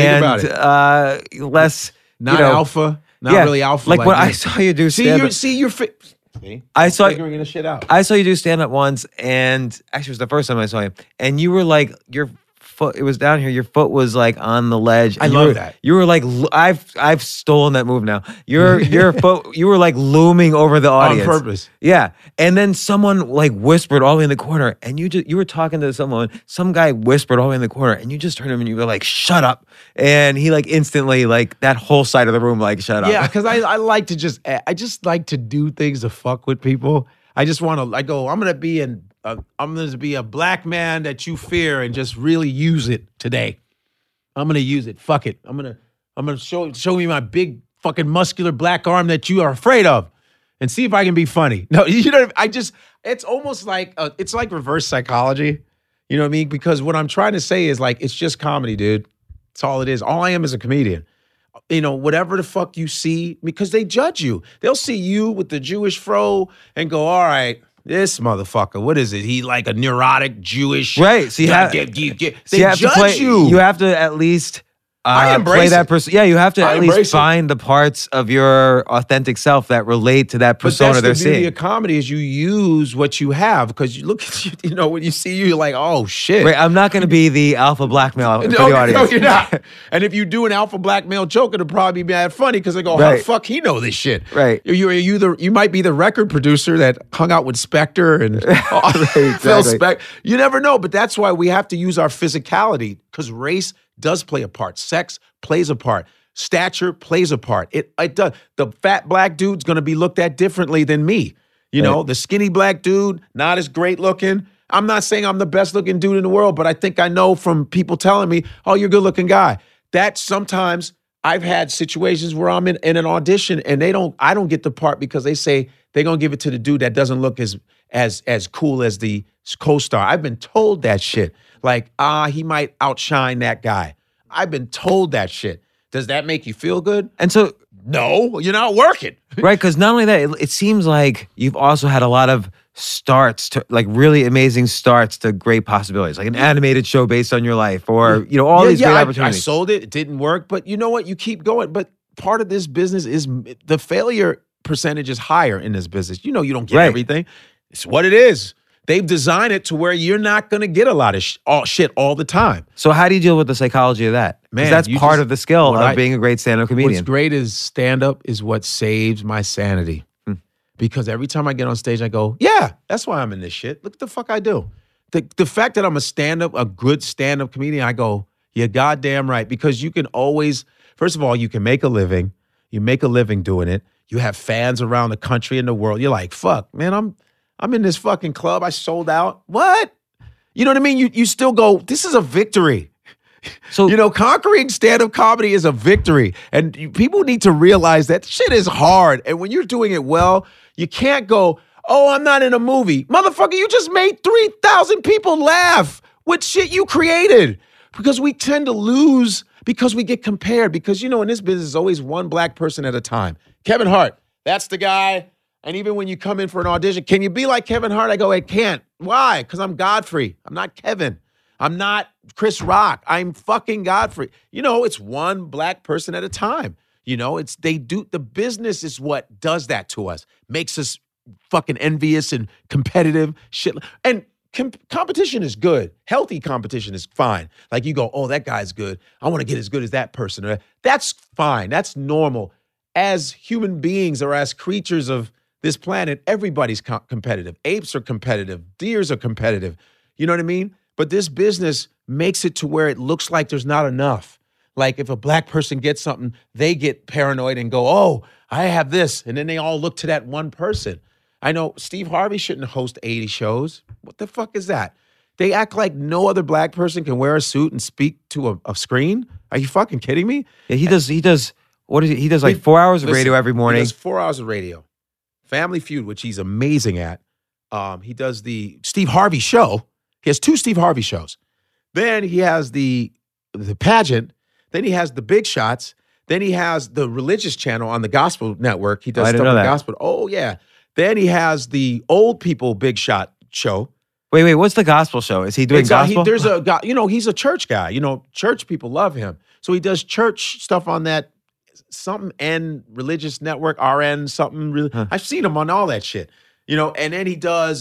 Less not alpha, really alpha. Like what I saw you do stand up. I saw figuring this shit out. I saw you do stand up once, and actually it was the first time I saw you, and you were like your foot. It was down here. Your foot was like on the ledge. I love that. You were like I've stolen that move now. Your foot. You were like looming over the audience on purpose. Yeah, and then someone like whispered all the way in the corner, and you were talking to someone. Some guy whispered all the way in the corner, and you just turned him and you were like, "Shut up!" And he like instantly like that whole side of the room like shut up. Yeah, because I like to I just like to do things to fuck with people. I just want to I'm gonna be a black man that you fear and just really use it today. I'm gonna use it. Fuck it. I'm gonna show me my big fucking muscular black arm that you are afraid of, and see if I can be funny. No, it's almost like it's like reverse psychology. You know what I mean? Because what I'm trying to say is like it's just comedy, dude. That's all it is. All I am is a comedian. Whatever the fuck you see, because they judge you. They'll see you with the Jewish fro and go, all right, this motherfucker, what is it? He like a neurotic Jewish. Right. So they judge you. You have to at least I embrace play that it. person. Yeah, you have to I at embrace least it. find the parts of your authentic self that relate to that persona But they're that's the beauty seeing. of comedy is you use what you have because you look at you know when you see you, you're like, oh shit. Right, I'm not going to be the alpha blackmail for the No, audience. you're not. And if you do an alpha black male joke, it'll probably be mad funny because they go, how the Right. fuck he know this shit? Right. You might be the record producer that hung out with Spectre and Phil exactly. Spector. You never know, but that's why we have to use our physicality because race does play a part. Sex plays a part. Stature plays a part. It does. The fat black dude's going to be looked at differently than me. You know, the skinny black dude, not as great looking. I'm not saying I'm the best looking dude in the world, but I think I know from people telling me, oh, you're a good looking guy. That sometimes I've had situations where I'm in an audition and I don't get the part because they say they're going to give it to the dude that doesn't look as cool as the co-star. I've been told that shit. Like, he might outshine that guy. I've been told that shit. Does that make you feel good? And so, No, you're not working. right, because not only that, it seems like you've also had a lot of starts to like really amazing starts to great possibilities, like an animated show based on your life, or all these great I opportunities. sold it. It didn't work, but you know what? You keep going. But part of this business is the failure percentage is higher in this business. You know, you don't get Right. everything. It's what it is. They've designed it to where you're not going to get a lot of shit all the time. So how do you deal with the psychology of that? Because Man, that's you part just- of the skill what of I- being a great stand-up What's comedian. great is stand-up is what saves my sanity. Because every time I get on stage, I go, yeah, that's why I'm in this shit. Look at the fuck I do. The fact that I'm a good stand-up comedian, I go, you're goddamn right. Because you can always, first of all, you can make a living. You make a living doing it. You have fans around the country and the world. You're like, fuck, man, I'm in this fucking club. I sold out. What? You know what I mean? You still go, this is a victory. So Conquering stand-up comedy is a victory. And people need to realize that shit is hard. And when you're doing it well, you can't go, oh, I'm not in a movie. Motherfucker, you just made 3,000 people laugh with shit you created. Because we tend to lose because we get compared. Because, in this business, there's always one black person at a time. Kevin Hart, that's the guy. And even when you come in for an audition, can you be like Kevin Hart? I go, I can't. Why? Because I'm Godfrey. I'm not Kevin. I'm not Chris Rock. I'm fucking Godfrey. It's one black person at a time. The business is what does that to us. Makes us fucking envious and competitive shit. And competition is good. Healthy competition is fine. Like you go, oh, that guy's good. I want to get as good as that person. That's fine. That's normal. As human beings or as creatures of this planet, everybody's competitive. Apes are competitive. Deers are competitive. You know what I mean? But this business makes it to where it looks like there's not enough. Like if a black person gets something, they get paranoid and go, oh, I have this. And then they all look to that one person. I know Steve Harvey shouldn't host 80 shows. What the fuck is that? They act like no other black person can wear a suit and speak to a screen. Are you fucking kidding me? Yeah, he does. What is he? He does like 4 hours of radio every morning. He does 4 hours of radio. Family Feud, which he's amazing at. He does the Steve Harvey show. He has 2 Steve Harvey shows. Then he has the pageant. Then he has the Big Shots. Then he has the religious channel on the Gospel Network. He does I didn't stuff know on the that. gospel. Oh, yeah. Then he has the old people Big Shot show. Wait, what's the gospel show? Is he doing It's, gospel? there's a guy, he's a church guy. Church people love him. So he does church stuff on that something N religious network, RN something. I've seen him on all that shit. And then he does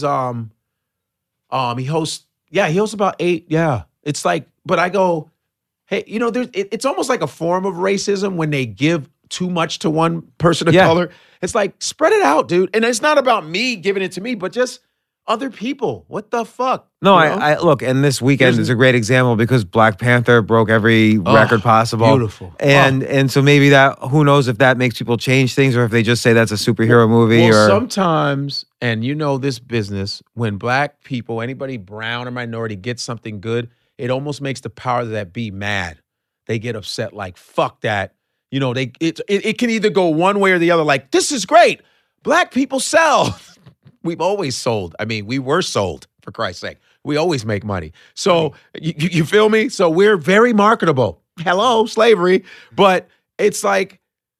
he hosts about 8. Yeah. It's like, but I go, hey, it's almost like a form of racism when they give too much to one person of color. It's like, spread it out, dude. And it's not about me giving it to me, but just other people. What the fuck? No, I look, and this weekend is a great example because Black Panther broke every record possible. Beautiful. And so maybe that, who knows if that makes people change things or if they just say that's a superhero movie Well, or sometimes, and this business, when black people, anybody brown or minority gets something good, it almost makes the powers that be mad. They get upset like, fuck that. It can either go one way or the other. Like, this is great. Black people sell. We've always sold. I mean, we were sold, for Christ's sake. We always make money. So you feel me? So we're very marketable. Hello, slavery. But it's like,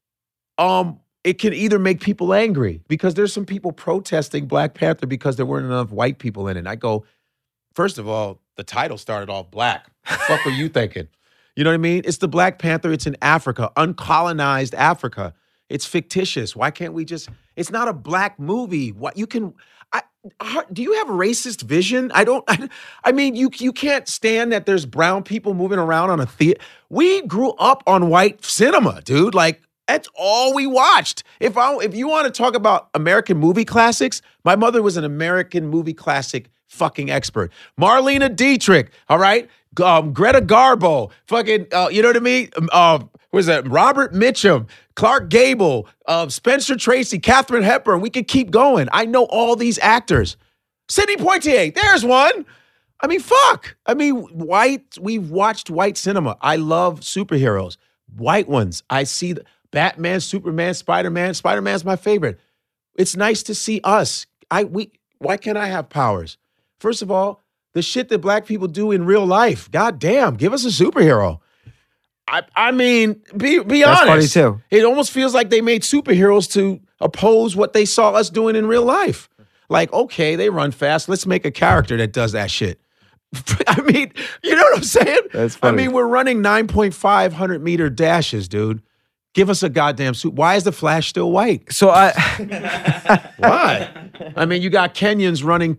it can either make people angry because there's some people protesting Black Panther because there weren't enough white people in it. And I go, first of all, the title started off black. What the fuck are you thinking? You know what I mean? It's the Black Panther. It's in Africa, uncolonized Africa. It's fictitious. Why can't we just? It's not a black movie. What you can? Do you have racist vision? I don't. I mean, you can't stand that there's brown people moving around on a theater. We grew up on white cinema, dude. Like that's all we watched. If you want to talk about American movie classics, my mother was an American movie classic fucking expert. Marlene Dietrich, all right? Greta Garbo, fucking, you know what I mean? What is that? Robert Mitchum, Clark Gable, Spencer Tracy, Katharine Hepburn. We could keep going. I know all these actors. Sidney Poitier, there's one. I mean, fuck. I mean, we've watched white cinema. I love superheroes. White ones. I see Batman, Superman, Spider-Man. Spider-Man's my favorite. It's nice to see us. Why can't I have powers? First of all, the shit that black people do in real life. God damn, give us a superhero. I mean, be honest. That's funny too. It almost feels like they made superheroes to oppose what they saw us doing in real life. Like, okay, they run fast. Let's make a character that does that shit. I mean, you know what I'm saying? That's funny. I mean, we're running 9.5 meter dashes, dude. Give us a goddamn suit. Why is the Flash still white? So Why? I mean, you got Kenyans running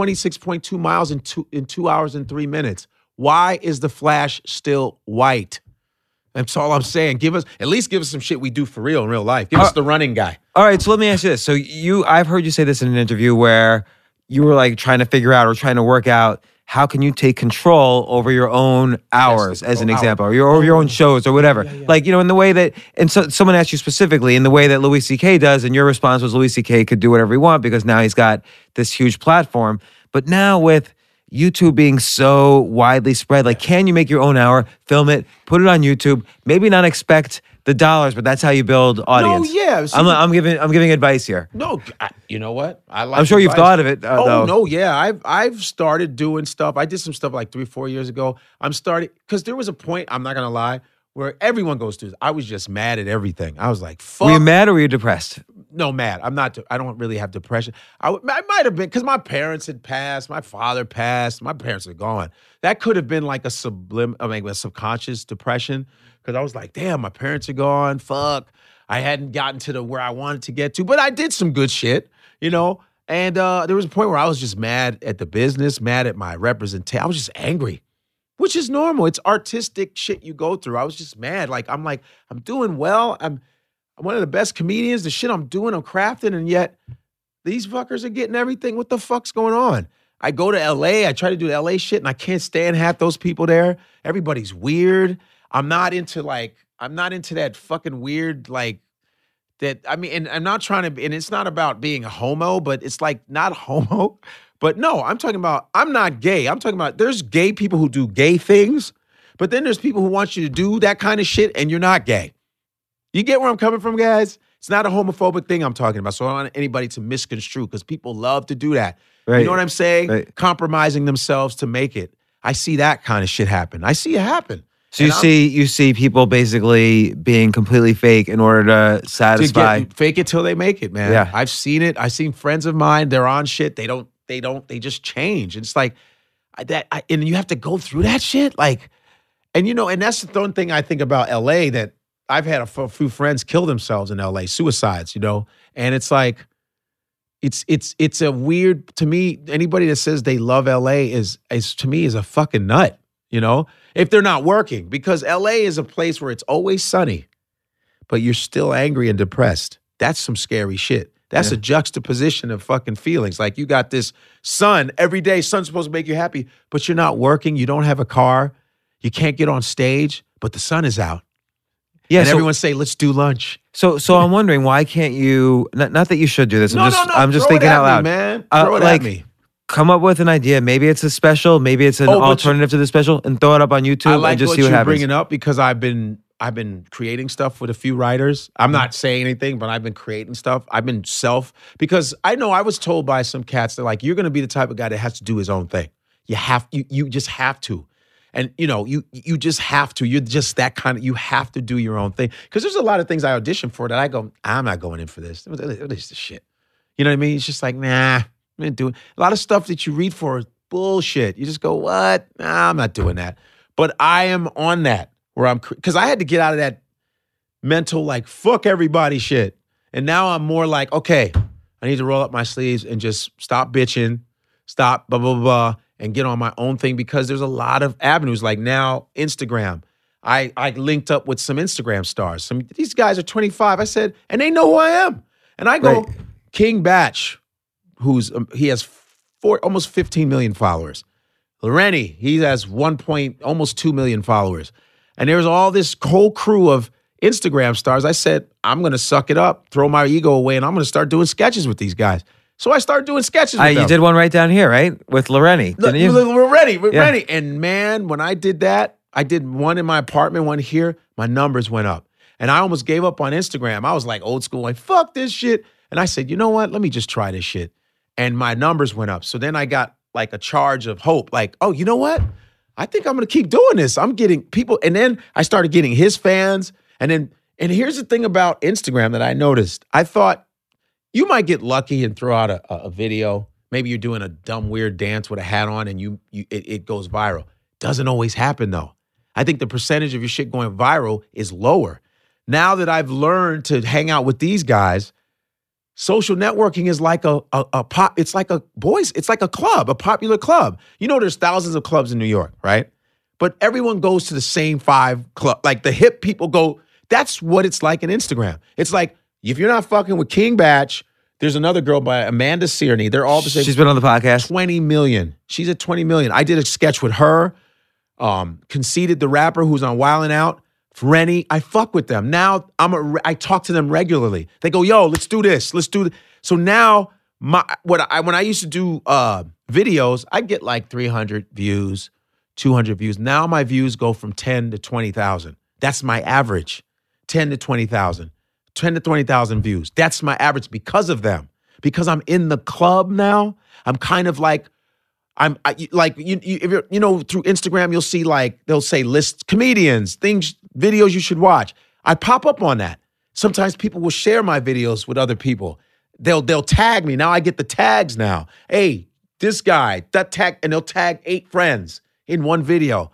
26.2 miles in 2 hours and 3 minutes. Why is the Flash still white? That's all I'm saying. At least give us some shit we do for real in real life. Give us the running guy. All right, so let me ask you this. So I've heard you say this in an interview where you were like trying to figure out or trying to work out how can you take control over your own hours, as an example, or your own shows or whatever. Yeah. Like, you know, in the way that, and so someone asked you specifically, in the way that Louis C.K. does, and your response was Louis C.K. could do whatever he wants because now he's got this huge platform. But now with YouTube being so widely spread, like, can you make your own hour, film it, put it on YouTube, maybe not expect the dollars, but that's how you build audience. No, yeah. I'm giving advice here. No, you know what? I'm sure you've thought of it. Though. No, yeah. I've started doing stuff. I did some stuff like 3-4 years ago. I'm starting because there was a point, I'm not gonna lie, where everyone goes through this. I was just mad at everything. I was like, fuck. Were you mad or were you depressed? No, mad. I'm not. I don't really have depression. I might have been because my parents had passed. My father passed. My parents are gone. That could have been like a subconscious depression. Because I was like, damn, my parents are gone. Fuck. I hadn't gotten to where I wanted to get to. But I did some good shit, you know? And there was a point where I was just mad at the business, mad at my representation. I was just angry, which is normal. It's artistic shit you go through. I was just mad. I'm doing well. I'm one of the best comedians. The shit I'm doing, I'm crafting. And yet these fuckers are getting everything. What the fuck's going on? I go to LA. I try to do LA shit and I can't stand half those people there. Everybody's weird. I'm not into that fucking weird, like, that, I mean, and I'm not trying to, and it's not about being a homo, but it's like not homo. But no, I'm talking about, I'm not gay. I'm talking about there's gay people who do gay things, but then there's people who want you to do that kind of shit and you're not gay. You get where I'm coming from, guys? It's not a homophobic thing I'm talking about, so I don't want anybody to misconstrue because people love to do that. Right. You know what I'm saying? Right. Compromising themselves to make it. I see that kind of shit happen. I see it happen. So you see people basically being completely fake in order to satisfy. Fake it till they make it, man. Yeah. I've seen it. I've seen friends of mine. They're on shit. They just change. It's like and you have to go through that shit. Like, and you know, and that's the one thing I think about LA that I've had a few friends kill themselves in LA, suicides, you know, and it's like, it's a weird, to me, anybody that says they love LA is to me is a fucking nut, you know? If they're not working, because LA is a place where it's always sunny, but you're still angry and depressed. That's some scary shit. That's a juxtaposition of fucking feelings. Like you got this sun every day. Sun's supposed to make you happy, but you're not working. You don't have a car. You can't get on stage, but the sun is out. Yeah, and everyone say, let's do lunch. So I'm wondering, why can't you, not that you should do this. I'm just Throw thinking out loud. Man. Throw it at me. Come up with an idea. Maybe it's a special. Maybe it's an alternative to the special, and throw it up on YouTube and just see what happens. I like what you're bringing up because I've been creating stuff with a few writers. I'm not saying anything, but I've been creating stuff. I've been because I know I was told by some cats that like, you're going to be the type of guy that has to do his own thing. You just have to. And you know, you just have to. You're just that kind of, you have to do your own thing. Because there's a lot of things I audition for that I go, I'm not going in for this. What is this shit? You know what I mean? It's just like, nah. Doing a lot of stuff that you read for is bullshit. You just go, what? Nah, I'm not doing that. But I am on that. where because I had to get out of that mental like fuck everybody shit. And now I'm more like, okay, I need to roll up my sleeves and just stop bitching, stop blah, blah, blah, and get on my own thing because there's a lot of avenues. Like now, Instagram. I linked up with some Instagram stars. These guys are 25. I said, and they know who I am. And I go, right. King Batch, he has almost 15 million followers. Lorenny, he has almost 2 million followers. And there's all this whole crew of Instagram stars. I said, I'm going to suck it up, throw my ego away, and I'm going to start doing sketches with these guys. So I started doing sketches with them. You did one right down here, right? With Lorenny, didn't you? Lorenny. And man, when I did that, I did one in my apartment, one here, my numbers went up. And I almost gave up on Instagram. I was like old school, like, fuck this shit. And I said, you know what? Let me just try this shit. And my numbers went up. So then I got like a charge of hope, like, oh, you know what? I think I'm going to keep doing this. I'm getting people. And then I started getting his fans. And here's the thing about Instagram that I noticed. I thought you might get lucky and throw out a video. Maybe you're doing a dumb, weird dance with a hat on and it goes viral. Doesn't always happen though. I think the percentage of your shit going viral is lower. Now that I've learned to hang out with these guys, social networking is like it's like a club, a popular club. You know, there's thousands of clubs in New York, right? But everyone goes to the same 5 club. Like the hip people go, that's what it's like in Instagram. It's like, if you're not fucking with King Batch, there's another girl by Amanda Cerny. They're all the same. She's been on the podcast. 20 million. She's at 20 million. I did a sketch with her. Conceited, the rapper who's on Wildin' Out. Rennie, I fuck with them. Now I talk to them regularly. They go, yo, let's do this. Let's do this. So now when I used to do videos, I get like 300 views, 200 views. Now my views go from 10 to 20,000. That's my average. 10 to 20,000. 10 to 20,000 views. That's my average because of them. Because I'm in the club now. I'm kind of like, through Instagram, you'll see like, they'll say list comedians, things, videos you should watch. I pop up on that. Sometimes people will share my videos with other people. They'll tag me. Now I get the tags now. Hey, this guy, that tag, and they'll tag 8 friends in one video.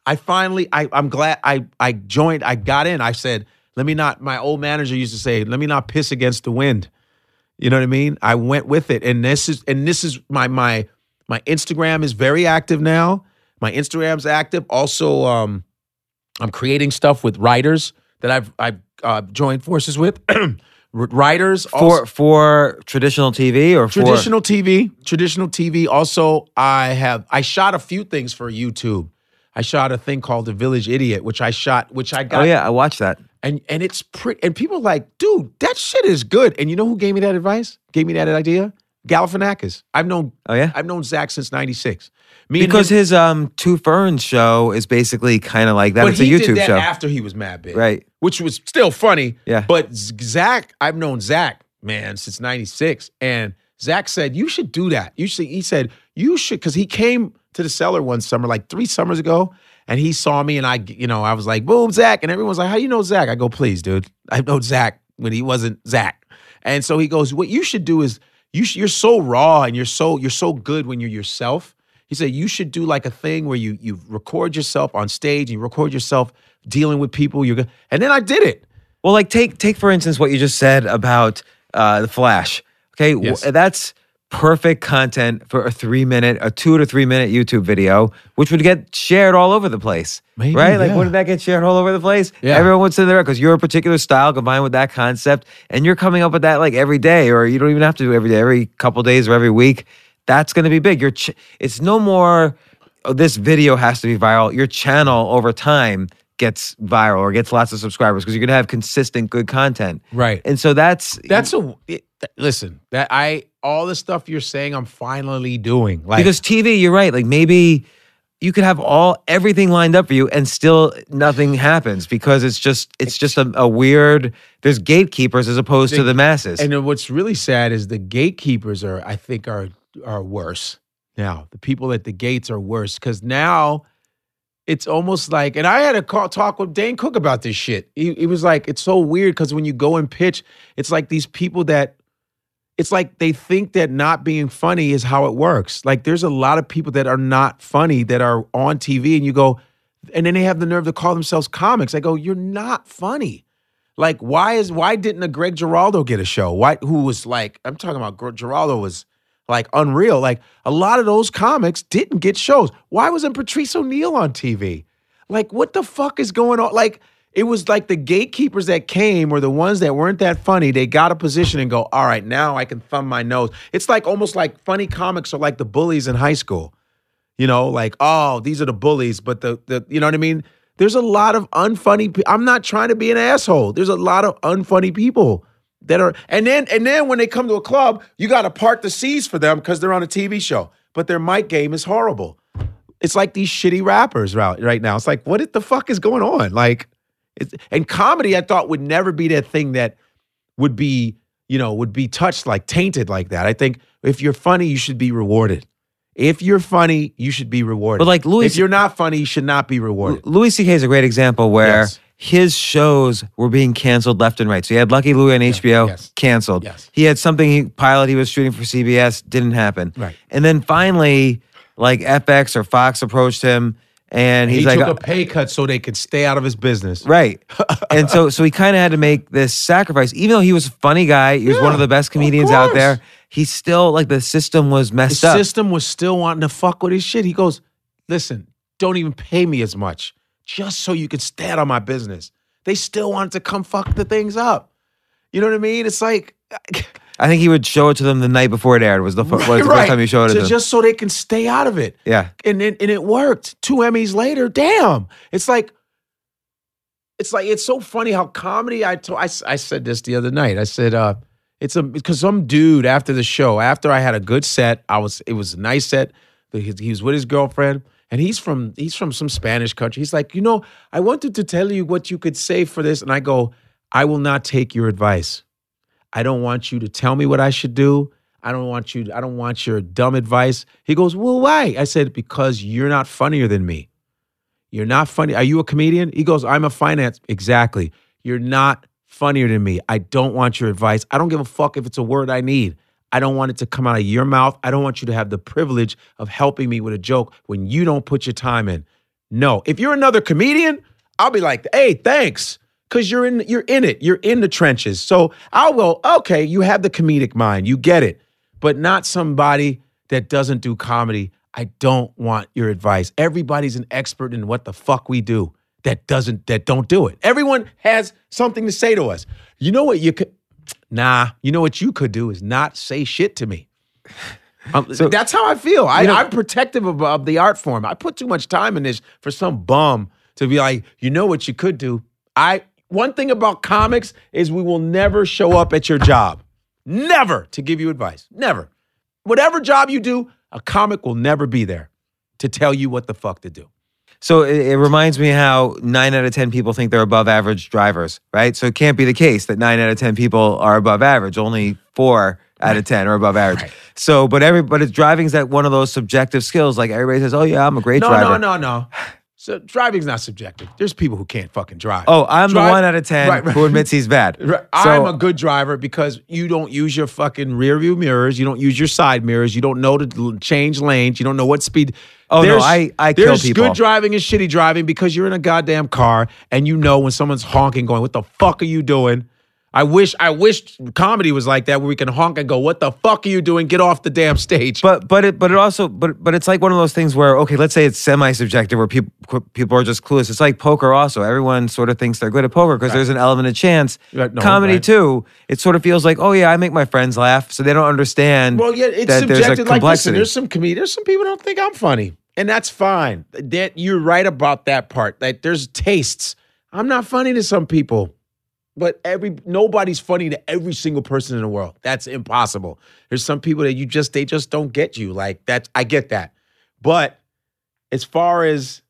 I'm glad I joined, I got in. I said, my old manager used to say, let me not piss against the wind. You know what I mean? I went with it. And this is my Instagram is very active now. My Instagram's active. Also, I'm creating stuff with writers that I've joined forces with. Writers for traditional TV or traditional TV. Also, I shot a few things for YouTube. I shot a thing called The Village Idiot, which I got. Oh yeah, I watched that. And it's pretty. And people are like, dude, that shit is good. And you know who gave me that advice? Gave me that idea? Galifianakis. I've known Zach since '96. Because his Two Ferns show is basically kind of like that. It's a YouTube show. But he did that after he was mad big. Right. Which was still funny. Yeah. But Zach, I've known Zach, man, since '96. And Zach said, you should do that. He said, you should, because he came to the Cellar one summer, like 3 summers ago, and he saw me and I was like, boom, Zach. And everyone's like, how you know Zach? I go, please, dude. I know Zach when he wasn't Zach. And so he goes, what you should do is, you're so raw and you're so good when you're yourself. He said, you should do like a thing where you record yourself on stage, and you record yourself dealing with people. And then I did it. Well, like take for instance what you just said about The Flash. Okay, yes. That's perfect content for a 2 to 3 minute YouTube video, which would get shared all over the place. Maybe, right? Like, yeah. wouldn't that get shared all over the place? Yeah. Everyone would sit there because you're a particular style combined with that concept, and you're coming up with that like every day, or you don't even have to do every day, every couple days or every week. That's going to be big. It's no more, this video has to be viral. Your channel over time gets viral or gets lots of subscribers because you're going to have consistent good content. Right. And so all the stuff you're saying, I'm finally doing. Like, because TV, you're right. Like maybe you could have everything lined up for you and still nothing happens because it's just a weird, there's gatekeepers as opposed to the masses. And what's really sad is the gatekeepers I think are worse now. The people at the gates are worse because now it's almost like, and I had a talk with Dane Cook about this shit. He was like, it's so weird because when you go and pitch, it's like these people that, it's like they think that not being funny is how it works. Like there's a lot of people that are not funny that are on TV and you go, And then they have the nerve to call themselves comics. I go, you're not funny. Like, why didn't a Greg Giraldo get a show? Who was like, I'm talking about Giraldo was like unreal. Like, a lot of those comics didn't get shows. Why wasn't Patrice O'Neal on TV? Like, what the fuck is going on? Like, it was like the gatekeepers that came were the ones that weren't that funny. They got a position and go, all right, now I can thumb my nose. It's like almost like funny comics are like the bullies in high school. You know, like, oh, these are the bullies, but the you know what I mean? There's a lot of unfunny people. I'm not trying to be an asshole. There's a lot of unfunny people that are, and then when they come to a club, you got to part the seas for them because they're on a TV show. But their mic game is horrible. It's like these shitty rappers right now. It's like, what the fuck is going on? Like, and comedy, I thought would never be that thing that would be touched, like tainted like that. I think if you're funny, you should be rewarded. If you're funny, you should be rewarded. But like if you're not funny, you should not be rewarded. Louis C.K. is a great example where his shows were being canceled left and right. So he had Lucky Louie on HBO, canceled. Yes. He had something pilot he was shooting for CBS, didn't happen. Right. And then finally, like FX or Fox approached him, and he's he like, took a pay cut so they could stay out of his business. right. And so he kind of had to make this sacrifice, even though he was a funny guy. He was one of the best comedians out there. He still, like, the system was messed up. The system was still wanting to fuck with his shit. He goes, listen, don't even pay me as much just so you can stay out of my business. They still wanted to come fuck the things up. You know what I mean? It's like, I think he would show it to them the night before it aired. Was the first time he showed it to them. Just so they can stay out of it. Yeah. And it worked. 2 Emmys later, damn. It's so funny how comedy, I said this the other night. I said, because some dude after the show, after I had a good set, it was a nice set. He was with his girlfriend, and he's from some Spanish country. He's like, I wanted to tell you what you could say for this. And I go, I will not take your advice. I don't want you to tell me what I should do. I don't want your dumb advice. He goes, well, why? I said, because you're not funnier than me. You're not funny. Are you a comedian? He goes, I'm a finance. Exactly. You're not funnier than me. I don't want your advice. I don't give a fuck if it's a word I need. I don't want it to come out of your mouth. I don't want you to have the privilege of helping me with a joke when you don't put your time in. No. If you're another comedian, I'll be like, hey, thanks. Because you're in it. You're in the trenches. So I'll go, okay, you have the comedic mind. You get it. But not somebody that doesn't do comedy. I don't want your advice. Everybody's an expert in what the fuck we do that don't do it. Everyone has something to say to us. You know what you could? Nah, you know what you could do is not say shit to me. So that's how I feel. I'm protective of the art form. I put too much time in this for some bum to be like, you know what you could do? One thing about comics is we will never show up at your job. Never to give you advice. Never. Whatever job you do, a comic will never be there to tell you what the fuck to do. So it reminds me how 9 out of 10 people think they're above average drivers, right? So it can't be the case that 9 out of 10 people are above average. Only 4 out of 10 are above average. Right. So, but driving is that one of those subjective skills. Like everybody says, oh yeah, I'm a great driver. No. So driving's not subjective. There's people who can't fucking drive. Oh, I'm the 1 out of 10 who admits he's bad. Right. So, I'm a good driver because you don't use your fucking rear view mirrors. You don't use your side mirrors. You don't know to change lanes. You don't know what speed. Oh, no, I kill people. There's good driving and shitty driving because you're in a goddamn car and you know when someone's honking going, what the fuck are you doing? I wish comedy was like that where we can honk and go, what the fuck are you doing? Get off the damn stage. But it's like one of those things where, okay, let's say it's semi-subjective where people are just clueless. It's like poker also. Everyone sort of thinks they're good at poker because there's an element of chance. Comedy too, it sort of feels like, oh yeah, I make my friends laugh, so they don't understand. Well, yeah, it's that subjective. There's a complexity. There's some comedians, some people don't think I'm funny. And that's fine. You're right about that part. Like there's tastes. I'm not funny to some people. But nobody's funny to every single person in the world. That's impossible. There's some people that they just don't get you. Like that, I get that. But as far as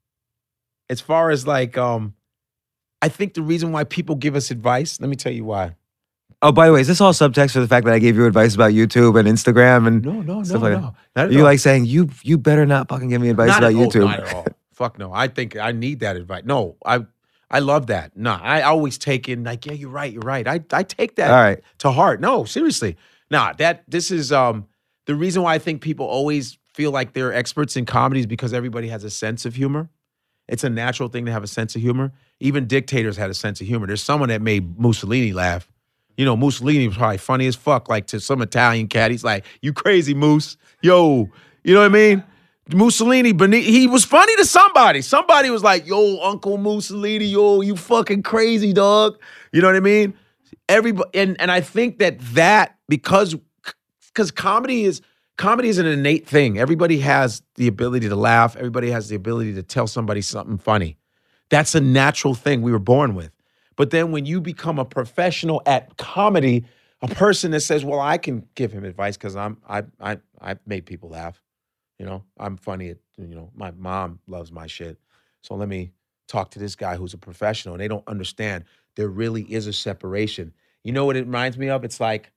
like, I think the reason why people give us advice, let me tell you why. Oh, by the way, is this all subtext for the fact that I gave you advice about YouTube and Instagram and stuff like that? Not at you all. like saying you better not fucking give me advice about YouTube? Not at all. Fuck no. I think I need that advice. No, I love that. No, I always take in like, yeah, you're right. I take that to heart. No, seriously. This is the reason why I think people always feel like they're experts in comedy is because everybody has a sense of humor. It's a natural thing to have a sense of humor. Even dictators had a sense of humor. There's someone that made Mussolini laugh. You know, Mussolini was probably funny as fuck, like to some Italian cat. He's like, you crazy, Moose. Yo, you know what I mean? Mussolini, he was funny to somebody. Somebody was like, yo, Uncle Mussolini, yo, you fucking crazy, dog. You know what I mean? Everybody, and I think that because comedy is an innate thing. Everybody has the ability to laugh. Everybody has the ability to tell somebody something funny. That's a natural thing we were born with. But then when you become a professional at comedy, a person that says, well, I can give him advice because I've made people laugh. You know, I'm funny at, you know, my mom loves my shit. So let me talk to this guy who's a professional. And they don't understand there really is a separation. You know what it reminds me of? It's like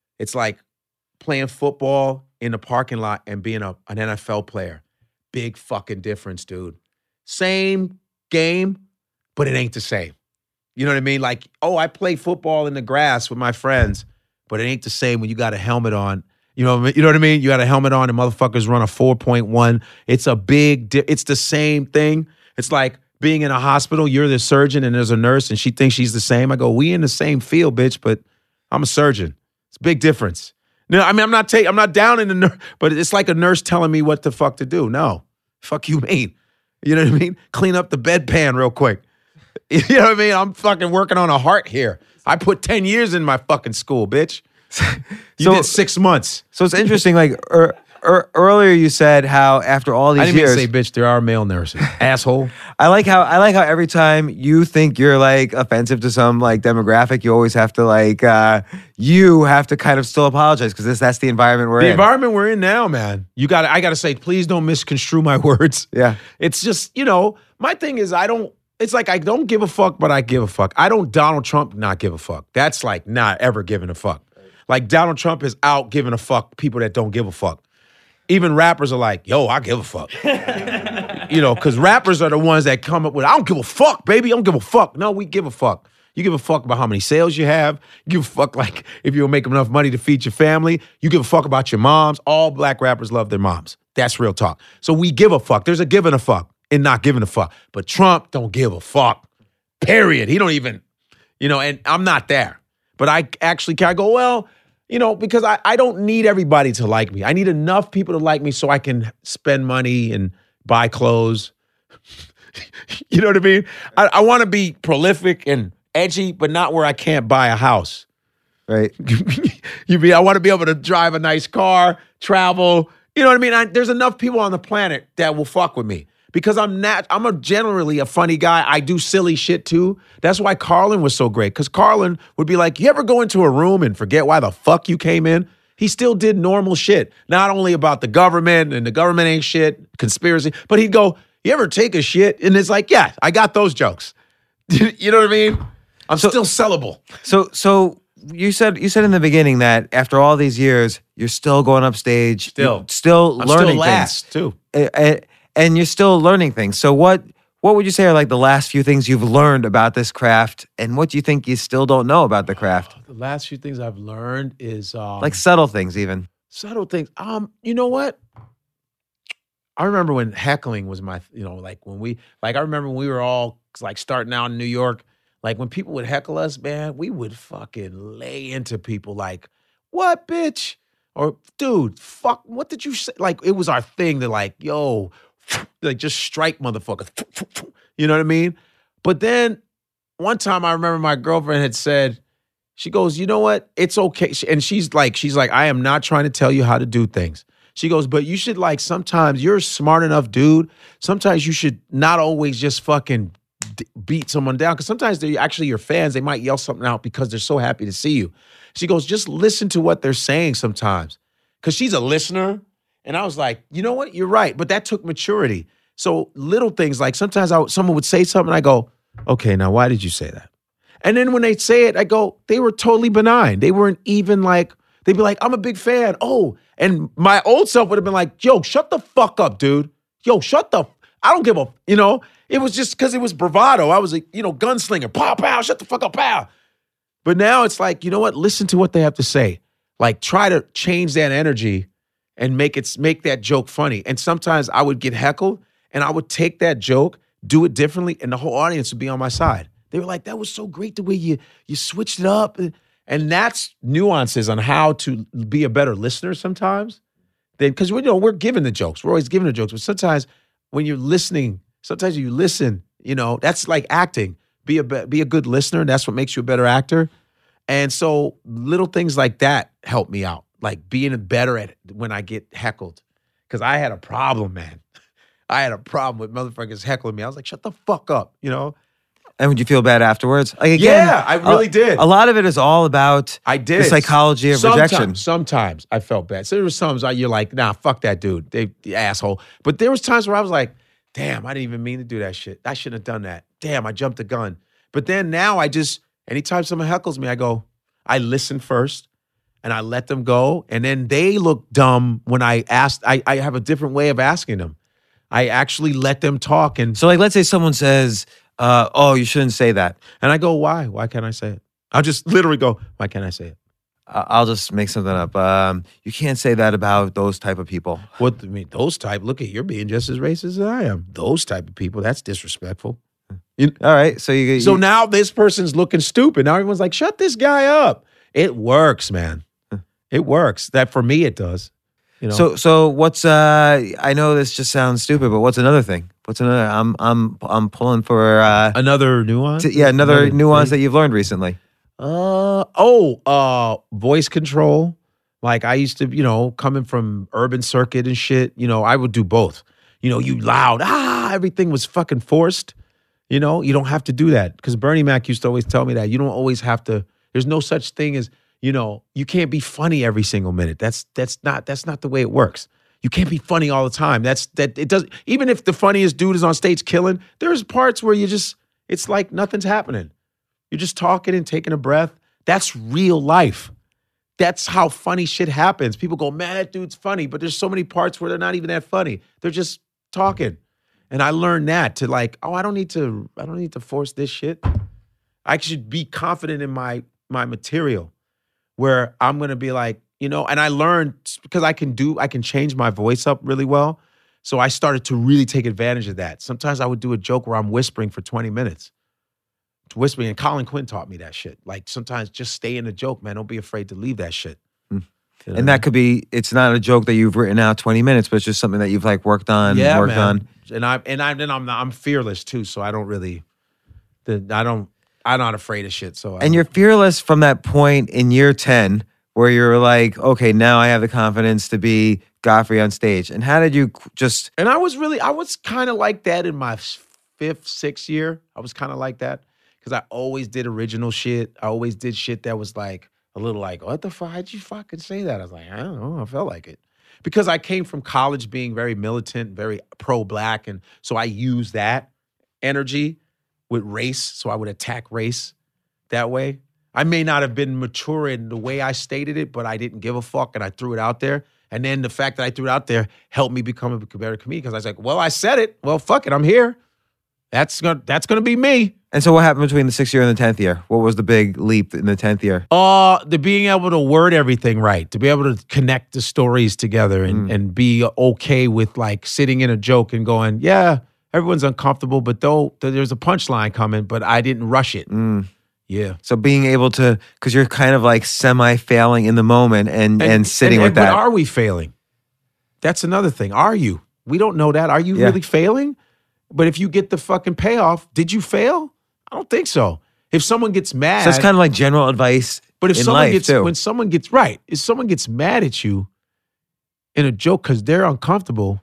playing football in the parking lot and being an NFL player. Big fucking difference, dude. Same game, but it ain't the same. You know what I mean? Like, oh, I play football in the grass with my friends, but it ain't the same when you got a helmet on. You know what I mean? You got a helmet on and motherfuckers run a 4.1. It's a it's the same thing. It's like being in a hospital, you're the surgeon and there's a nurse and she thinks she's the same. I go, we in the same field, bitch, but I'm a surgeon. It's a big difference. No, I mean, I'm not down in the nurse, but it's like a nurse telling me what the fuck to do. No, fuck you mean. You know what I mean? Clean up the bedpan real quick. You know what I mean? I'm fucking working on a heart here. I put 10 years in my fucking school, bitch. You did 6 months. So it's interesting, like earlier you said how after all these years. I didn't years, even say bitch, there are male nurses. Asshole. I like how every time you think you're like offensive to some like demographic, you always have to like you have to kind of still apologize because that's the environment we're in. The environment we're in now, man. I gotta say, please don't misconstrue my words. Yeah. It's just, you know, my thing is I don't give a fuck, but I give a fuck. I don't Donald Trump not give a fuck. That's like not ever giving a fuck. Like Donald Trump is out giving a fuck people that don't give a fuck. Even rappers are like, yo, I give a fuck. You know, because rappers are the ones that come up with, I don't give a fuck, baby. I don't give a fuck. No, we give a fuck. You give a fuck about how many sales you have. You give a fuck like if you'll make enough money to feed your family. You give a fuck about your moms. All black rappers love their moms. That's real talk. So we give a fuck. There's a giving a fuck and not giving a fuck. But Trump don't give a fuck. Period. He don't even, you know, and I'm not there. But I go, well, you know, because I don't need everybody to like me. I need enough people to like me so I can spend money and buy clothes. You know what I mean? I want to be prolific and edgy, but not where I can't buy a house. Right. I want to be able to drive a nice car, travel. You know what I mean? There's enough people on the planet that will fuck with me. Because I'm generally a funny guy. I do silly shit too. That's why Carlin was so great. Because Carlin would be like, you ever go into a room and forget why the fuck you came in? He still did normal shit. Not only about the government and the government ain't shit, conspiracy, but he'd go, you ever take a shit? And it's like, yeah, I got those jokes. You know what I mean? I'm still sellable. So you said in the beginning that after all these years, you're still going up stage. Still learning still last, things. Too. And you're still learning things. So what would you say are like the last few things you've learned about this craft, and what do you think you still don't know about the craft? The last few things I've learned is like subtle things, even. Subtle things. You know what? I remember when heckling was my, you know, like I remember when we were all like starting out in New York, like when people would heckle us, man, we would fucking lay into people like, what, bitch? Or, dude, fuck, what did you say? Like, it was our thing to like, yo, like just strike motherfuckers. You know what I mean? But then one time I remember my girlfriend had said, she goes, you know what? It's okay. And she's like, I am not trying to tell you how to do things. She goes, but you should like, sometimes you're a smart enough dude. Sometimes you should not always just fucking beat someone down. Because sometimes they're actually your fans. They might yell something out because they're so happy to see you. She goes, just listen to what they're saying sometimes. Because she's a listener. And I was like, you know what? You're right. But that took maturity. So little things like sometimes someone would say something and I go, okay, now why did you say that? And then when they say it, I go, they were totally benign. They weren't even like, they'd be like, I'm a big fan. Oh, and my old self would have been like, yo, shut the fuck up, dude. Yo, I don't give a, you know, it was just because it was bravado. I was a, you know, gunslinger. Pow, pow, shut the fuck up, pow. But now it's like, you know what? Listen to what they have to say. Like try to change that energy and make that joke funny. And sometimes I would get heckled and I would take that joke, do it differently, and the whole audience would be on my side. They were like, that was so great the way you switched it up. And that's nuances on how to be a better listener sometimes. Because we're giving the jokes. We're always giving the jokes. But sometimes when you're listening, sometimes you listen, that's like acting. Be a good listener, and that's what makes you a better actor. And so little things like that help me out, like being better at it when I get heckled. Because I had a problem, man. I had a problem with motherfuckers heckling me. I was like, shut the fuck up, And would you feel bad afterwards? Like, again, yeah, I really did. A lot of it is all about the psychology of rejection. Sometimes I felt bad. So there was times you're like, nah, fuck that dude, the asshole. But there was times where I was like, damn, I didn't even mean to do that shit. I shouldn't have done that. Damn, I jumped the gun. But then now anytime someone heckles me, I listen first and I let them go. And then they look dumb when I ask. I have a different way of asking them. I actually let them talk. And so, like, let's say someone says, oh, you shouldn't say that. And I go, why? Why can't I say it? I'll just literally go, why can't I say it? I'll just make something up. You can't say that about those type of people. What do you mean, those type? Look at, you're being just as racist as I am. Those type of people, that's disrespectful. All right. So now this person's looking stupid. Now everyone's like, shut this guy up. It works, man. It works. That for me, it does. So what's I know this just sounds stupid, but what's another thing? What's another? I'm pulling for another nuance. Another nuance that you've learned recently. Voice control. Like I used to, coming from urban circuit and shit. I would do both. You loud, everything was fucking forced. You don't have to do that because Bernie Mac used to always tell me that you don't always have to. There's no such thing as. You can't be funny every single minute. That's not the way it works. You can't be funny all the time. It does. Even if the funniest dude is on stage killing, there's parts where it's like nothing's happening. You're just talking and taking a breath. That's real life. That's how funny shit happens. People go, man, that dude's funny, but there's so many parts where they're not even that funny. They're just talking. And I learned that to like, I don't need to force this shit. I should be confident in my material. Where I'm going to be like, and I learned because I can change my voice up really well. So I started to really take advantage of that. Sometimes I would do a joke where I'm whispering for 20 minutes. Whispering, and Colin Quinn taught me that shit. Like sometimes just stay in the joke, man. Don't be afraid to leave that shit. And that could be, it's not a joke that you've written out 20 minutes, but it's just something that you've like worked on. And I'm fearless too. So I don't really, I'm not afraid of shit. And you're fearless from that point in year 10 where you're like, okay, now I have the confidence to be Godfrey on stage. And how did you just... And I was kind of like that in my 5th, 6th year. I was kind of like that because I always did original shit. I always did shit that was like a little like, what the fuck? How'd you fucking say that? I was like, I don't know. I felt like it. Because I came from college being very militant, very pro-black. And so I used that energy with race, so I would attack race that way. I may not have been mature in the way I stated it, but I didn't give a fuck and I threw it out there. And then the fact that I threw it out there helped me become a better comedian because I was like, well, I said it. Well, fuck it, I'm here. That's gonna be me. And so what happened between the 6th year and the 10th year? What was the big leap in the 10th year? The being able to word everything right, to be able to connect the stories together and be okay with like sitting in a joke and going, yeah, everyone's uncomfortable, but there's a punchline coming, but I didn't rush it. Yeah. So being able to, because you're kind of like semi-failing in the moment and sitting with that. But are we failing? That's another thing. Are you? We don't know that. Are you really failing? But if you get the fucking payoff, did you fail? I don't think so. If someone gets mad. So it's kind of like general advice but if in someone life gets, too. When someone gets, right, if someone gets mad at you in a joke because they're uncomfortable,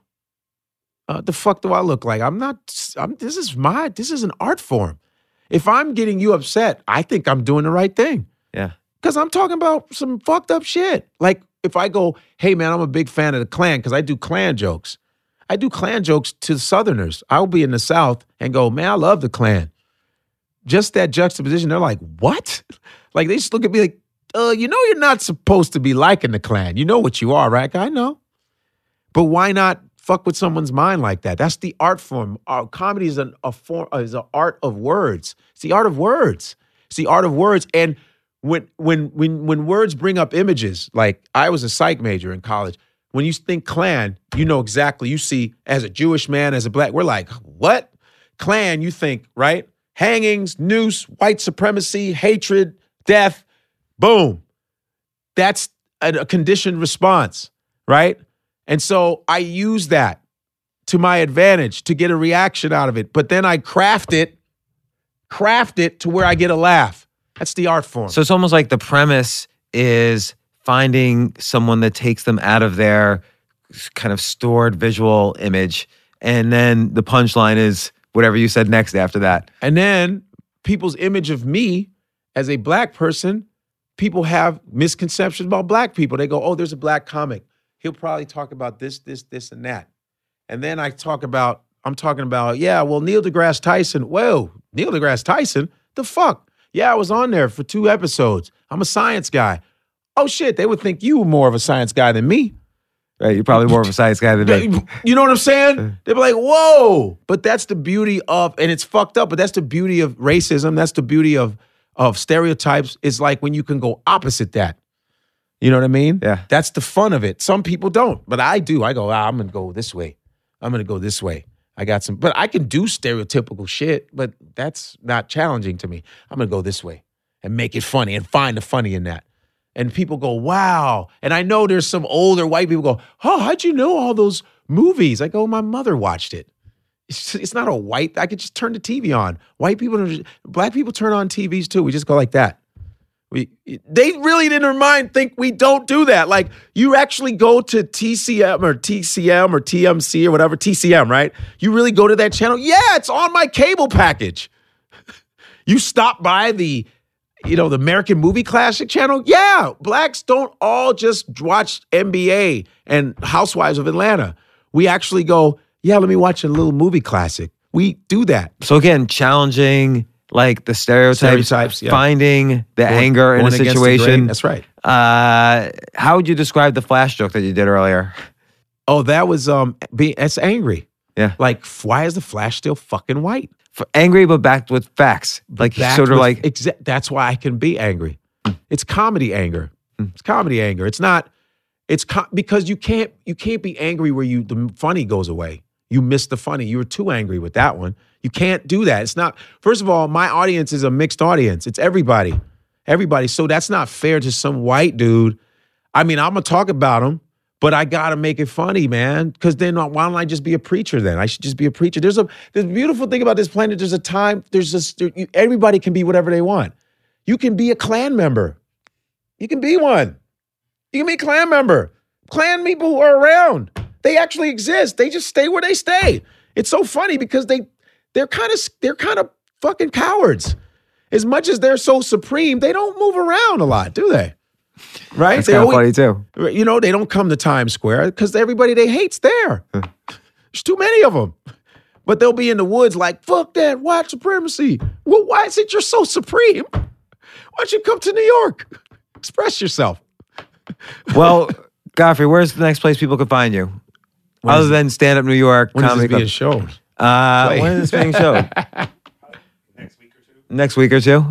the fuck do I look like? This is an art form. If I'm getting you upset, I think I'm doing the right thing. Yeah. Because I'm talking about some fucked up shit. Like if I go, hey man, I'm a big fan of the Klan because I do Klan jokes. I do Klan jokes to Southerners. I'll be in the South and go, man, I love the Klan. Just that juxtaposition, they're like, what? Like they just look at me like, you're not supposed to be liking the Klan. You know what you are, right? I know. But why not fuck with someone's mind like that? That's the art form. Comedy is an art of words. It's the art of words. It's the art of words. And when words bring up images, like I was a psych major in college. When you think Klan, you know exactly. You see, as a Jewish man, as a black, we're like, what? Klan, you think, right? Hangings, noose, white supremacy, hatred, death, boom. That's a conditioned response, right? And so I use that to my advantage to get a reaction out of it. But then I craft it to where I get a laugh. That's the art form. So it's almost like the premise is finding someone that takes them out of their kind of stored visual image. And then the punchline is whatever you said next after that. And then people's image of me as a black person, people have misconceptions about black people. They go, oh, there's a black comic. He'll probably talk about this, and that. And then I'm talking about, yeah, well, Neil deGrasse Tyson. Whoa, Neil deGrasse Tyson? The fuck? Yeah, I was on there for 2 episodes. I'm a science guy. Oh, shit, they would think you were more of a science guy than me. Right, you're probably more of a science guy than me. You know what I'm saying? They'd be like, whoa. But that's the beauty of, and it's fucked up, but that's the beauty of racism. That's the beauty of stereotypes. It's like when you can go opposite that. You know what I mean? Yeah. That's the fun of it. Some people don't, but I do. I go, I'm going to go this way. I'm going to go this way. I got some, but I can do stereotypical shit, but that's not challenging to me. I'm going to go this way and make it funny and find the funny in that. And people go, wow. And I know there's some older white people go, oh, how'd you know all those movies? I go, my mother watched it. It's not a white, I could just turn the TV on. Black people turn on TVs too. We just go like that. They really in their mind think we don't do that. Like you actually go to TCM or TMC or whatever, TCM, right? You really go to that channel? Yeah, it's on my cable package. You stop by the American Movie Classic channel? Yeah, blacks don't all just watch NBA and Housewives of Atlanta. We actually go, yeah, let me watch a little movie classic. We do that. So again, challenging like the stereotypes, yeah. Finding the anger in a situation. That's right. How would you describe the flash joke that you did earlier? Oh, that was it's angry. Yeah. Like, why is the Flash still fucking white? Angry, but backed with facts. Like that's why I can be angry. It's comedy anger. It's comedy anger. It's not. Because you can't be angry where the funny goes away. You miss the funny. You were too angry with that one. You can't do that. It's not. First of all, my audience is a mixed audience. It's everybody. So that's not fair to some white dude. I mean, I'm gonna talk about him, but I gotta make it funny, man. Because then why don't I just be a preacher then? I should just be a preacher. There's a beautiful thing about this planet. There's a time, everybody can be whatever they want. You can be a Klan member. You can be one. You can be a Klan member. Klan people who are around, they actually exist. They just stay where they stay. It's so funny because they're kind of fucking cowards. As much as they're so supreme, they don't move around a lot, do they? Right? That's kind of funny too. You know, they don't come to Times Square because everybody they hate's there. There's too many of them. But they'll be in the woods like, fuck that, white supremacy. Well, why is it you're so supreme? Why don't you come to New York? Express yourself. Well, Godfrey, where's the next place people could find you? Other than Stand Up New York. When is this being shown? When is this being shown? Next week or two?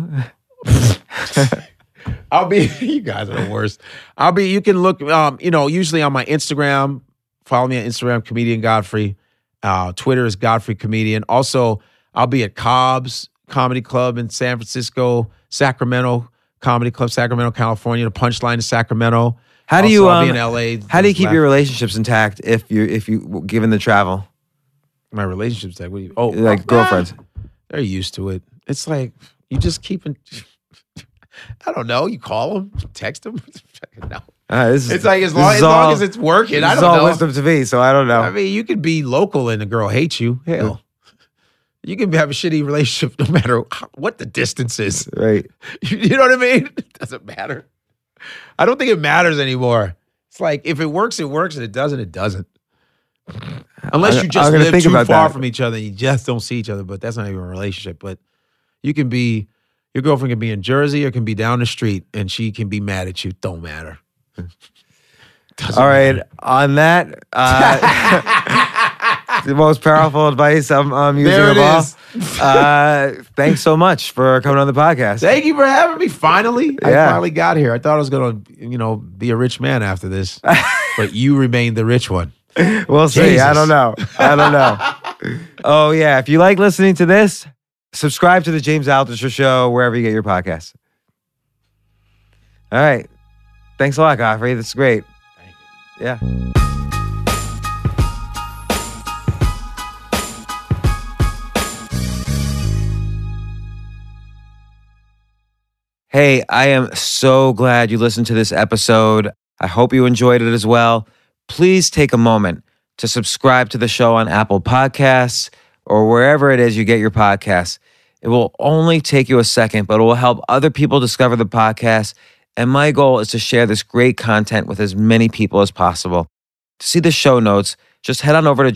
I'll be, you guys are the worst. You can look, usually on my Instagram, follow me on Instagram, Comedian Godfrey. Twitter is Godfrey Comedian. Also, I'll be at Cobb's Comedy Club in San Francisco, Sacramento Comedy Club, Sacramento, California. The Punchline is Sacramento. How do you I'll be in LA. How do you keep your relationships intact if you given the travel? My relationships, girlfriends. They're used to it. It's like you just keep it. I don't know. You call them, text them. No. It's like as long as it's working. I don't know. It's all wisdom to me, so I don't know. I mean, you could be local and the girl hates you. Hell, you can have a shitty relationship no matter what the distance is. Right. You know what I mean? It doesn't matter. I don't think it matters anymore. It's like if it works, it works, and it doesn't, it doesn't. Unless you just live too far from each other and you just don't see each other, but that's not even a relationship. But you can be, your girlfriend can be in Jersey or can be down the street and she can be mad at you. Don't matter. All right. Matter. On that, the most powerful advice I'm using of all. Thanks so much for coming on the podcast. Thank you for having me. Finally, I finally got here. I thought I was going to, be a rich man after this, but you remain the rich one. We'll see. Jesus. I don't know. Oh, yeah. If you like listening to this, subscribe to the James Altucher Show wherever you get your podcasts. All right. Thanks a lot, Godfrey. That's great. Yeah. Hey, I am so glad you listened to this episode. I hope you enjoyed it as well. Please take a moment to subscribe to the show on Apple Podcasts or wherever it is you get your podcasts. It will only take you a second, but it will help other people discover the podcast. And my goal is to share this great content with as many people as possible. To see the show notes, just head on over to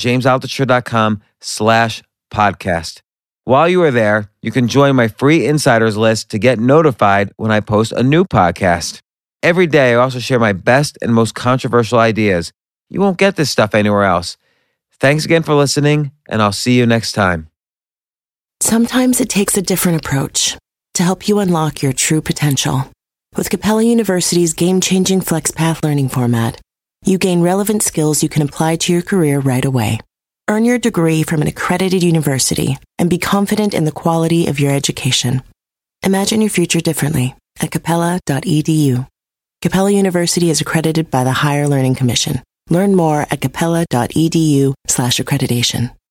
jamesaltucher.com/podcast. While you are there, you can join my free insiders list to get notified when I post a new podcast. Every day, I also share my best and most controversial ideas. You won't get this stuff anywhere else. Thanks again for listening, and I'll see you next time. Sometimes it takes a different approach to help you unlock your true potential. With Capella University's game-changing FlexPath learning format, you gain relevant skills you can apply to your career right away. Earn your degree from an accredited university and be confident in the quality of your education. Imagine your future differently at capella.edu. Capella University is accredited by the Higher Learning Commission. Learn more at capella.edu/accreditation.